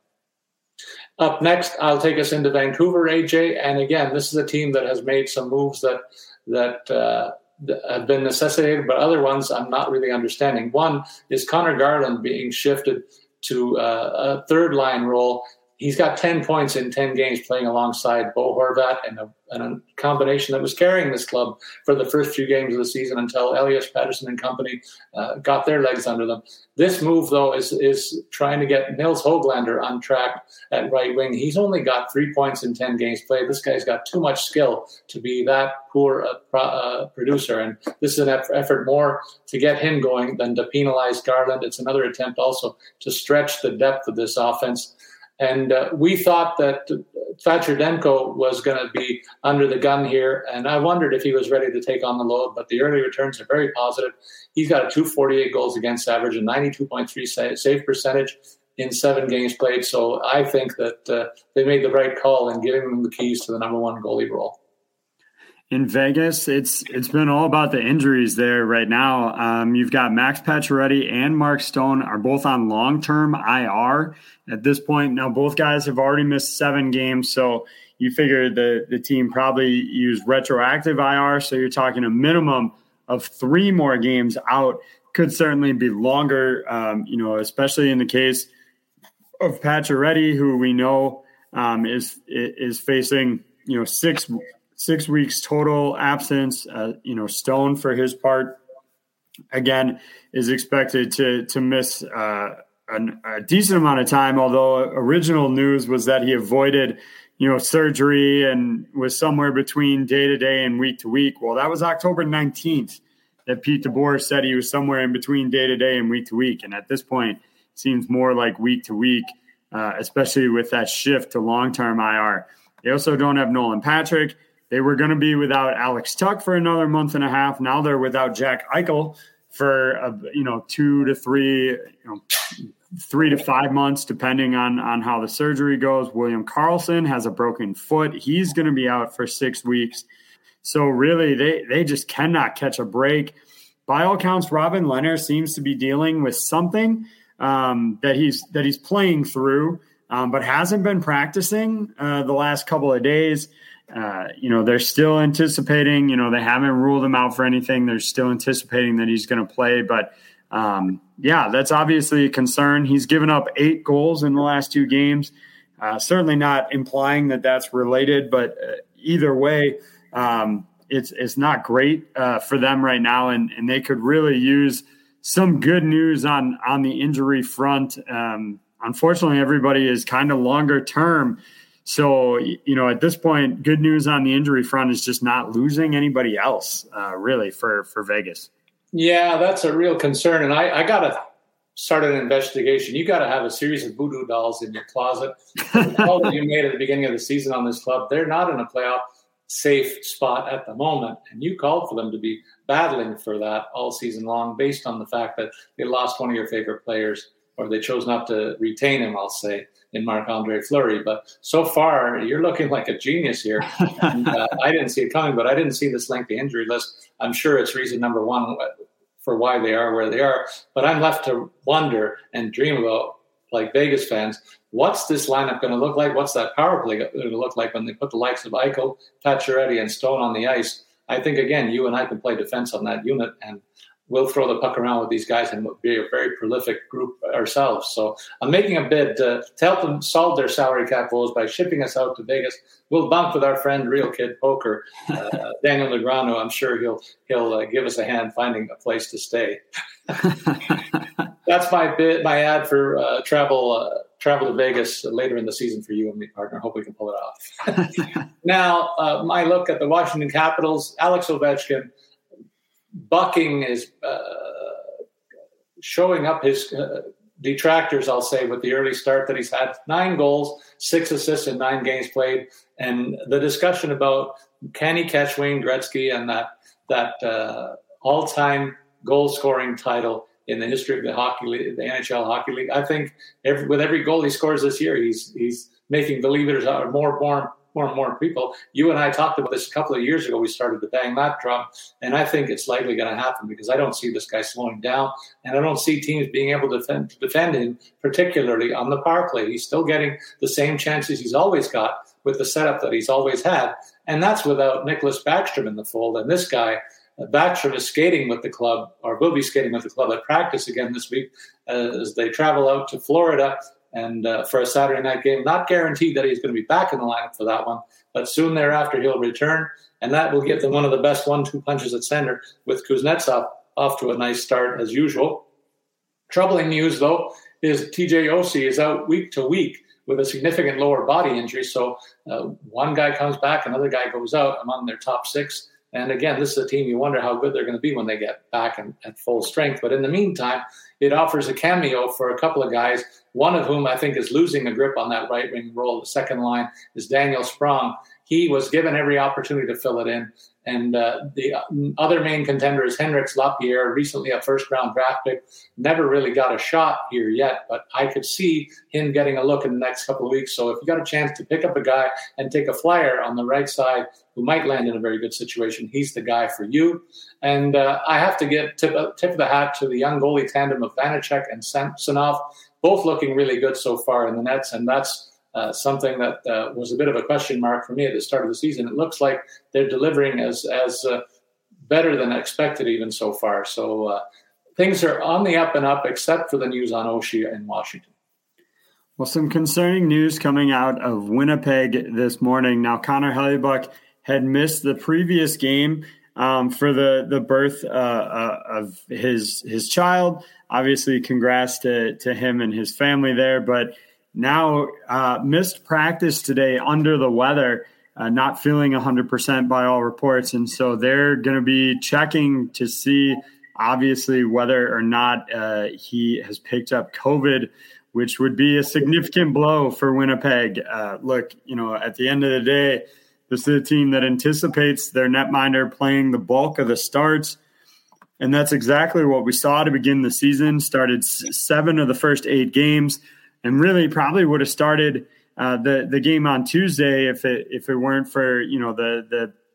Up next, I'll take us into Vancouver, A J. And again, this is a team that has made some moves that that uh, have been necessitated, but other ones I'm not really understanding. One is Connor Garland being shifted to uh, a third-line role. He's got ten points in ten games playing alongside Bo Horvat, and a, and a combination that was carrying this club for the first few games of the season until Elias Pettersson and company uh, got their legs under them. This move, though, is is trying to get Nils Höglander on track at right wing. He's only got three points in ten games played. This guy's got too much skill to be that poor a pro, uh, producer, and this is an effort more to get him going than to penalize Garland. It's another attempt also to stretch the depth of this offense. And uh, we thought that Thatcher Demko was going to be under the gun here, and I wondered if he was ready to take on the load, but the early returns are very positive. He's got a two forty-eight goals against average and ninety-two point three save percentage in seven games played, so I think that uh, they made the right call in giving him the keys to the number one goalie role. In Vegas, it's it's been all about the injuries there right now. Um, you've got Max Pacioretty and Mark Stone are both on long-term I R at this point. Now, both guys have already missed seven games, so you figure the, the team probably used retroactive I R, so you're talking a minimum of three more games out. Could certainly be longer, um, you know, especially in the case of Pacioretty, who we know um, is is facing, you know, six – Six weeks total absence. Uh, you know, Stone, for his part, again, is expected to to miss uh, an, a decent amount of time. Although original news was that he avoided, you know, surgery and was somewhere between day to day and week to week. Well, that was October nineteenth that Pete DeBoer said he was somewhere in between day to day and week to week. And at this point, it seems more like week to week, uh, especially with that shift to long term I R. They also don't have Nolan Patrick. They were going to be without Alex Tuck for another month and a half. Now they're without Jack Eichel for, uh, you know, two to three, you know, three to five months, depending on, on how the surgery goes. William Karlsson has a broken foot. He's going to be out for six weeks. So really, they, they just cannot catch a break. By all accounts, Robin Lehner seems to be dealing with something um, that he's that he's playing through, um, but hasn't been practicing uh, the last couple of days. Uh, you know, they're still anticipating, you know, they haven't ruled him out for anything. They're still anticipating that he's going to play. But, um, yeah, that's obviously a concern. He's given up eight goals in the last two games. Uh, certainly not implying that that's related, but uh, either way, um, it's it's not great uh, for them right now, and, and they could really use some good news on, on the injury front. Um, unfortunately, everybody is kind of longer term. So, you know, at this point, good news on the injury front is just not losing anybody else, uh, really, for, for Vegas. Yeah, that's a real concern. And I, I got to start an investigation. You got to have a series of voodoo dolls in your closet. The call that you made at the beginning of the season on this club, they're not in a playoff safe spot at the moment. And you called for them to be battling for that all season long based on the fact that they lost one of your favorite players, or they chose not to retain him, I'll say, in Marc-Andre Fleury. But so far, you're looking like a genius here. And, uh, I didn't see it coming, but I didn't see this lengthy injury list. I'm sure it's reason number one for why they are where they are. But I'm left to wonder and dream about, like Vegas fans, what's this lineup going to look like? What's that power play going to look like when they put the likes of Eichel, Pacioretty, and Stone on the ice? I think, again, you and I can play defense on that unit, and we'll throw the puck around with these guys and we'll be a very prolific group ourselves. So I'm making a bid uh, to help them solve their salary cap woes by shipping us out to Vegas. We'll bunk with our friend Real Kid Poker, uh, Daniel Negreanu. I'm sure he'll he'll uh, give us a hand finding a place to stay. That's my bid, my ad for uh, travel uh, travel to Vegas later in the season for you and me, partner. Hope we can pull it off. Now, uh, my look at the Washington Capitals, Alex Ovechkin, bucking is uh, showing up his uh, detractors, I'll say, with the early start that he's had. Nine goals, six assists in nine games played. And the discussion about can he catch Wayne Gretzky and that that uh, all-time goal-scoring title in the history of the hockey league, the N H L Hockey League. I think every, with every goal he scores this year, he's he's making believers are more more more and more people. You and I talked about this a couple of years ago. We started to bang that drum, and I think it's likely going to happen because I don't see this guy slowing down, and I don't see teams being able to defend, to defend him, particularly on the power play. He's still getting the same chances he's always got with the setup that he's always had, and that's without Nicholas Backstrom in the fold. And this guy, Backstrom, is skating with the club, or will be skating with the club at practice again this week uh, as they travel out to Florida and uh, for a Saturday night game. Not guaranteed that he's going to be back in the lineup for that one, but soon thereafter he'll return, and that will give them one of the best one two punches at center with Kuznetsov off to a nice start as usual. Troubling news, though, is T J Oshie is out week to week with a significant lower body injury. So uh, one guy comes back, another guy goes out among their top six. And again, this is a team you wonder how good they're going to be when they get back in, at full strength. But in the meantime, it offers a cameo for a couple of guys, one of whom I think is losing a grip on that right wing role. The second line is Daniel Sprong. He was given every opportunity to fill it in. And uh, the other main contender is Henrik Lapierre, recently a first-round draft pick. Never really got a shot here yet, but I could see him getting a look in the next couple of weeks. So if you got a chance to pick up a guy and take a flyer on the right side who might land in a very good situation, he's the guy for you. And uh, I have to get tip, tip of the hat to the young goalie tandem of Vanacek and Samsonov, both looking really good so far in the nets, and that's Uh, something that uh, was a bit of a question mark for me at the start of the season. It looks like they're delivering as as uh, better than expected even so far. So uh, things are on the up and up, except for the news on Oshie in Washington. Well, some concerning news coming out of Winnipeg this morning. Now, Connor Hellebuyck had missed the previous game um, for the the birth uh, uh, of his his child. Obviously, congrats to to him and his family there, but now uh, missed practice today under the weather, uh, not feeling one hundred percent by all reports. And so they're going to be checking to see, obviously, whether or not uh, he has picked up COVID, which would be a significant blow for Winnipeg. Uh, look, you know, at the end of the day, this is a team that anticipates their netminder playing the bulk of the starts. And that's exactly what we saw to begin the season. Started seven of the first eight games. And really probably would have started uh, the the game on Tuesday if it if it weren't for, you know, the the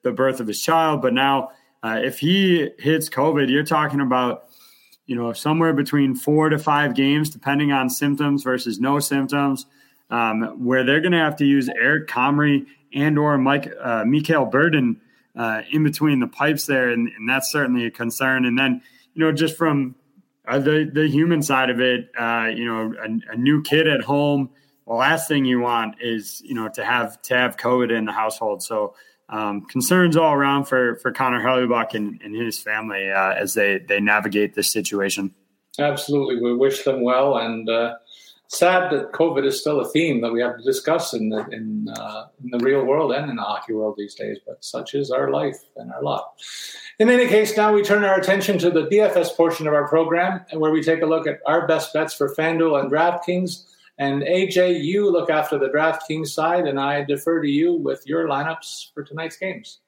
the birth of his child. But now uh, if he hits COVID, you're talking about, you know, somewhere between four to five games, depending on symptoms versus no symptoms, um, where they're going to have to use Eric Comrie and or Mike uh, Mikael Burden uh, in between the pipes there. And, and that's certainly a concern. And then, you know, just from uh, the, the human side of it, uh, you know, a, a new kid at home, the last thing you want is, you know, to have to have COVID in the household. So um, concerns all around for, for Connor Hellebuyck and, and his family uh, as they, they navigate this situation. Absolutely. We wish them well. And uh, sad that COVID is still a theme that we have to discuss in the, in, uh, in the real world and in the hockey world these days. But such is our life and our lot. In any case, now we turn our attention to the D F S portion of our program, where we take a look at our best bets for FanDuel and DraftKings. And A J, you look after the DraftKings side, and I defer to you with your lineups for tonight's games.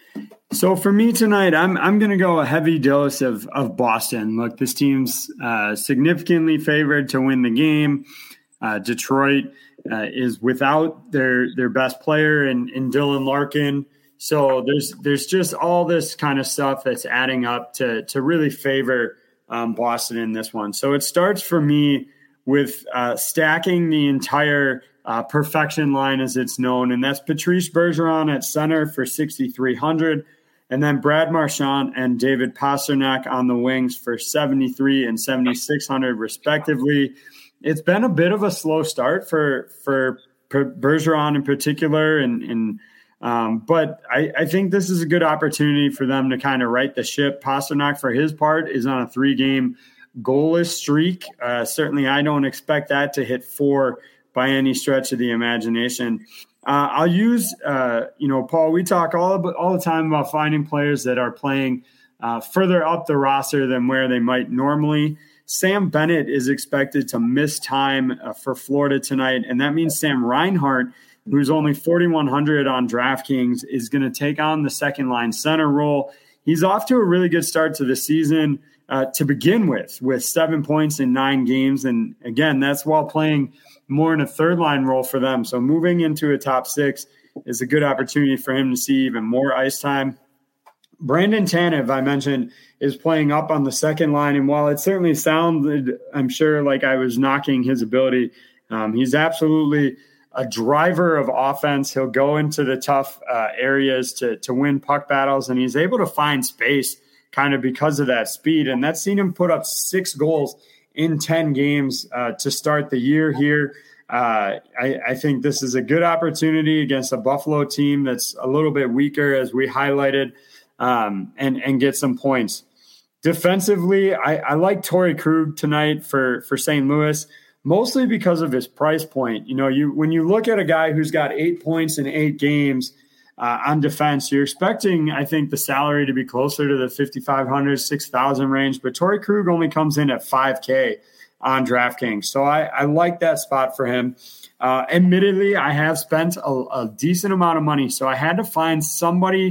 So for me tonight, I'm I'm going to go a heavy dose of of Boston. Look, this team's uh, significantly favored to win the game. Uh, Detroit uh, is without their their best player in, in Dylan Larkin. So there's there's just all this kind of stuff that's adding up to to really favor um, Boston in this one. So it starts for me with uh, stacking the entire uh, perfection line, as it's known, and that's Patrice Bergeron at center for sixty-three hundred, and then Brad Marchand and David Pastrnak on the wings for seventy-three and seventy-six hundred, respectively. It's been a bit of a slow start for for Bergeron in particular, and, and um, but I, I think this is a good opportunity for them to kind of right the ship. Pastrnak, for his part, is on a three-game goalless streak. Uh, certainly, I don't expect that to hit four by any stretch of the imagination. Uh, I'll use, uh, you know, Paul, we talk all about, all the time about finding players that are playing uh, further up the roster than where they might normally. Sam Bennett is expected to miss time uh, for Florida tonight, and that means Sam Reinhart, who's only forty-one hundred on DraftKings, is going to take on the second-line center role. He's off to a really good start to the season. Uh, to begin with, with seven points in nine games. And again, that's while playing more in a third line role for them. So moving into a top six is a good opportunity for him to see even more ice time. Brandon Tanev, I mentioned, is playing up on the second line. And while it certainly sounded, I'm sure, like I was knocking his ability, um, he's absolutely a driver of offense. He'll go into the tough uh, areas to, to win puck battles, and he's able to find space kind of because of that speed. And that's seen him put up six goals in ten games uh, to start the year here. Uh, I, I think this is a good opportunity against a Buffalo team that's a little bit weaker, as we highlighted, um, and, and get some points. Defensively, I, I like Torrey Krug tonight for, for Saint Louis, mostly because of his price point. You know, you when you look at a guy who's got eight points in eight games, Uh, on defense, you're expecting, I think, the salary to be closer to the fifty-five hundred, six thousand range, but Torrey Krug only comes in at five K on DraftKings. So I, I like that spot for him. Uh, admittedly, I have spent a, a decent amount of money, so I had to find somebody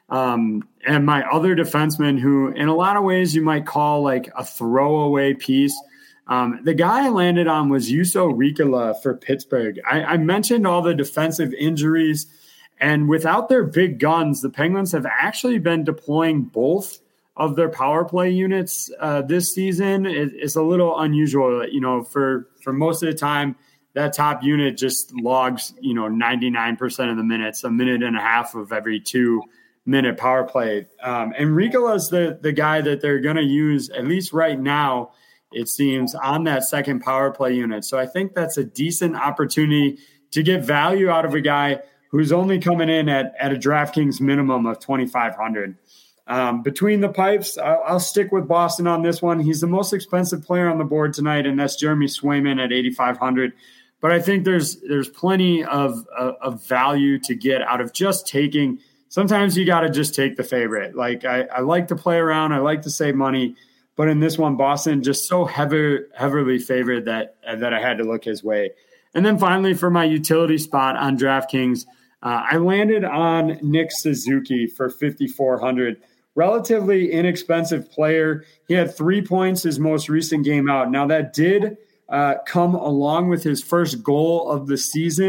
um, and my other defenseman who, in a lot of ways, you might call like a throwaway piece. Um, the guy I landed on was Juuso Riikola for Pittsburgh. I, I mentioned all the defensive injuries. And without their big guns, the Penguins have actually been deploying both of their power play units uh, this season. It, it's a little unusual, you know, for, for most of the time, that top unit just logs, you know, ninety-nine percent of the minutes, a minute and a half of every two minute power play. Um, and Riikola is the, the guy that they're going to use, at least right now, it seems, on that second power play unit. So I think that's a decent opportunity to get value out of a guy who's only coming in at, at a DraftKings minimum of twenty-five hundred. Um, between the pipes, I'll, I'll stick with Boston on this one. He's the most expensive player on the board tonight, and that's Jeremy Swayman at eighty-five hundred. But I think there's there's plenty of, of, of value to get out of just taking. Sometimes you got to just take the favorite. Like I, I like to play around. I like to save money. But in this one, Boston just so heavy, heavily favored that, that I had to look his way. And then finally, for my utility spot on DraftKings, Uh, I landed on Nick Suzuki for fifty-four hundred. Relatively inexpensive player. He had three points his most recent game out. Now, that did uh, come along with his first goal of the season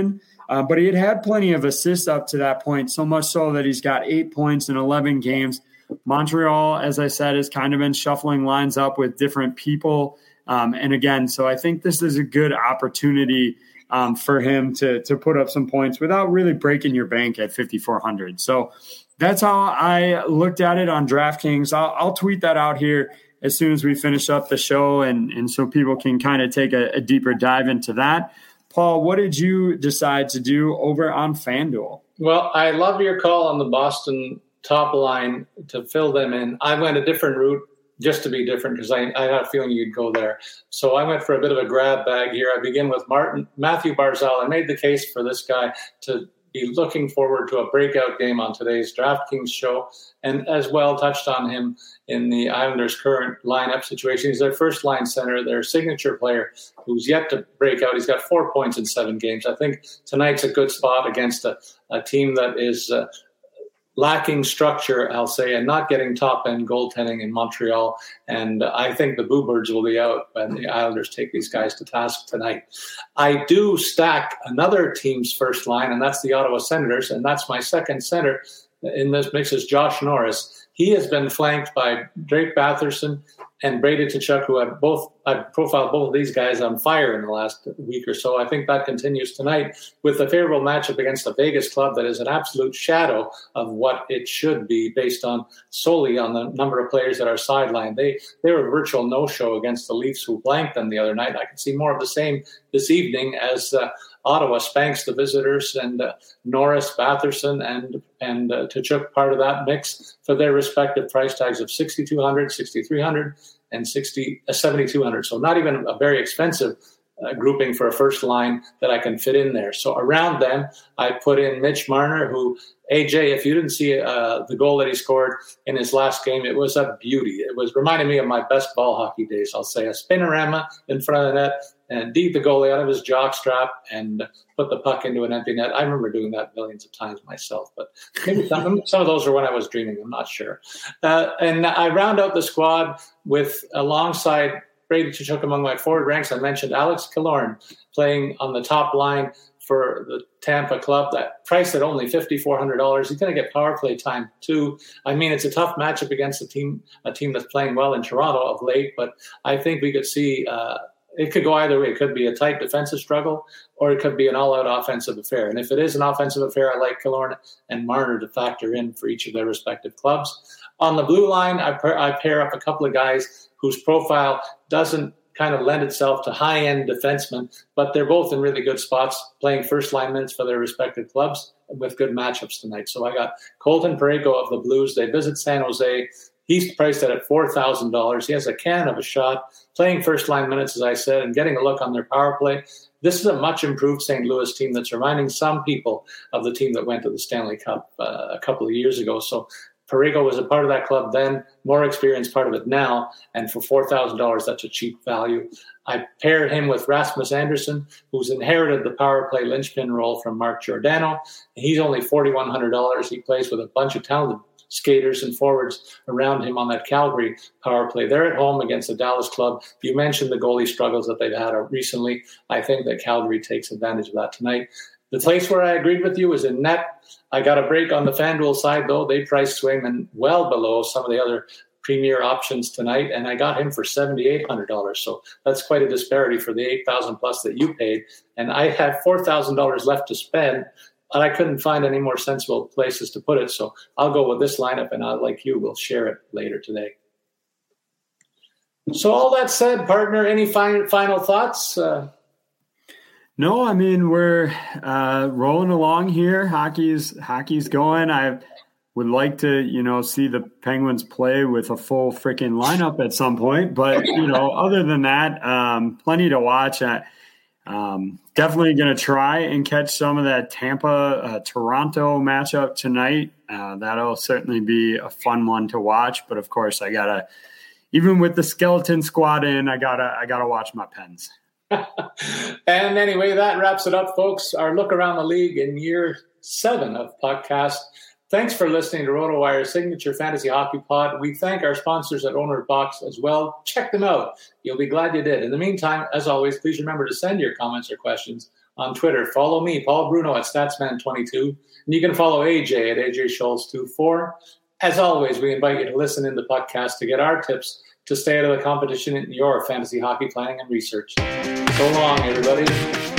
Uh, but he had had plenty of assists up to that point, so much so that he's got eight points in eleven games. Montreal, as I said, has kind of been shuffling lines up with different people. Um, and again, so I think this is a good opportunity um, for him to to put up some points without really breaking your bank at fifty-four hundred. So that's how I looked at it on DraftKings. I'll, I'll tweet that out here as soon as we finish up the show, and, and so people can kind of take a, a deeper dive into that. Paul, what did you decide to do over on FanDuel? Well, I love your call on the Boston top line to fill them in. I went a different route just to be different because I, I had a feeling you'd go there. So I went for a bit of a grab bag here. I begin with Martin Matthew Barzal. I made the case for this guy to be looking forward to a breakout game on today's DraftKings show, and as well touched on him in the Islanders' current lineup situation. He's their first line center, their signature player who's yet to break out. He's got four points in seven games. I think tonight's a good spot against a, a team that is uh, lacking structure, I'll say, and not getting top-end goaltending in Montreal. And I think the Boo Birds will be out when the Islanders take these guys to task tonight. I do stack another team's first line, and that's the Ottawa Senators, and that's my second center in this mix is Josh Norris. He has been flanked by Drake Batherson and Brady Tkachuk, who have both I've profiled both of these guys on fire in the last week or so. I think that continues tonight with a favorable matchup against a Vegas club that is an absolute shadow of what it should be based on solely on the number of players that are sidelined. They they were a virtual no-show against the Leafs, who blanked them the other night. I can see more of the same this evening as uh, Ottawa spanks the visitors, and uh, Norris, Batherson, and and uh, Tkachuk part of that mix for their respective price tags of sixty-two hundred, sixty-three hundred, and sixty, uh, seventy-two hundred. So not even a very expensive uh, grouping for a first line that I can fit in there. So around them, I put in Mitch Marner, who, A J, if you didn't see uh, the goal that he scored in his last game, it was a beauty. It was reminding me of my best ball hockey days. I'll say a spinorama in front of the net and deep the goalie out of his jockstrap and put the puck into an empty net. I remember doing that millions of times myself, but maybe some, some of those are when I was dreaming. I'm not sure. Uh, and I round out the squad with, alongside Brady Tkachuk among my forward ranks, I mentioned Alex Killorn playing on the top line for the Tampa club, that priced at only fifty-four hundred dollars. He's going to get power play time too. I mean, it's a tough matchup against a team, a team that's playing well in Toronto of late, but I think we could see uh, it could go either way. It could be a tight defensive struggle, or it could be an all-out offensive affair. And if it is an offensive affair, I like Killorn and Marner to factor in for each of their respective clubs. On the blue line, I, pair, I pair up a couple of guys whose profile doesn't kind of lend itself to high-end defensemen, but they're both in really good spots, playing first-line minutes for their respective clubs with good matchups tonight. So I got Colton Parayko of the Blues. They visit San Jose. He's priced at four thousand dollars. He has a can of a shot, playing first-line minutes, as I said, and getting a look on their power play. This is a much-improved Saint Louis team that's reminding some people of the team that went to the Stanley Cup uh, a couple of years ago. So Parayko was a part of that club then, more experienced part of it now, and for four thousand dollars, that's a cheap value. I paired him with Rasmus Andersson, who's inherited the power play linchpin role from Mark Giordano. He's only four thousand one hundred dollars. He plays with a bunch of talented skaters and forwards around him on that Calgary power play. They're at home against the Dallas club. You mentioned the goalie struggles that they've had recently. I think that Calgary takes advantage of that tonight. The place where I agreed with you is in net. I got a break on the FanDuel side, though. They priced Swayman well below some of the other premier options tonight, and I got him for seven thousand eight hundred dollars. So that's quite a disparity for the eight thousand dollars plus that you paid. And I had four thousand dollars left to spend, and I couldn't find any more sensible places to put it. So I'll go with this lineup, and I, like you, will share it later today. So all that said, partner, any final, final thoughts? Uh, No, I mean, we're uh, rolling along here. Hockey's hockey's going. I would like to, you know, see the Penguins play with a full freaking lineup at some point. But, you know, other than that, um, plenty to watch. I, um, definitely going to try and catch some of that Tampa-Toronto uh, matchup tonight. Uh, that'll certainly be a fun one to watch. But, of course, I got to, even with the skeleton squad in, I got to I gotta watch my Pens. And anyway, that wraps it up, folks. Our look around the league in year seven of podcast. Thanks for listening to RotoWire's signature fantasy hockey pod. We thank our sponsors at Owner Box as well. Check them out. You'll be glad you did. In the meantime, as always, please remember to send your comments or questions on Twitter. Follow me, Paul Bruno, at Statsman twenty-two. And you can follow A J at A J Schultz twenty-four. As always, we invite you to listen in the podcast to get our tips to stay out of the competition in your fantasy hockey planning and research. So long, everybody.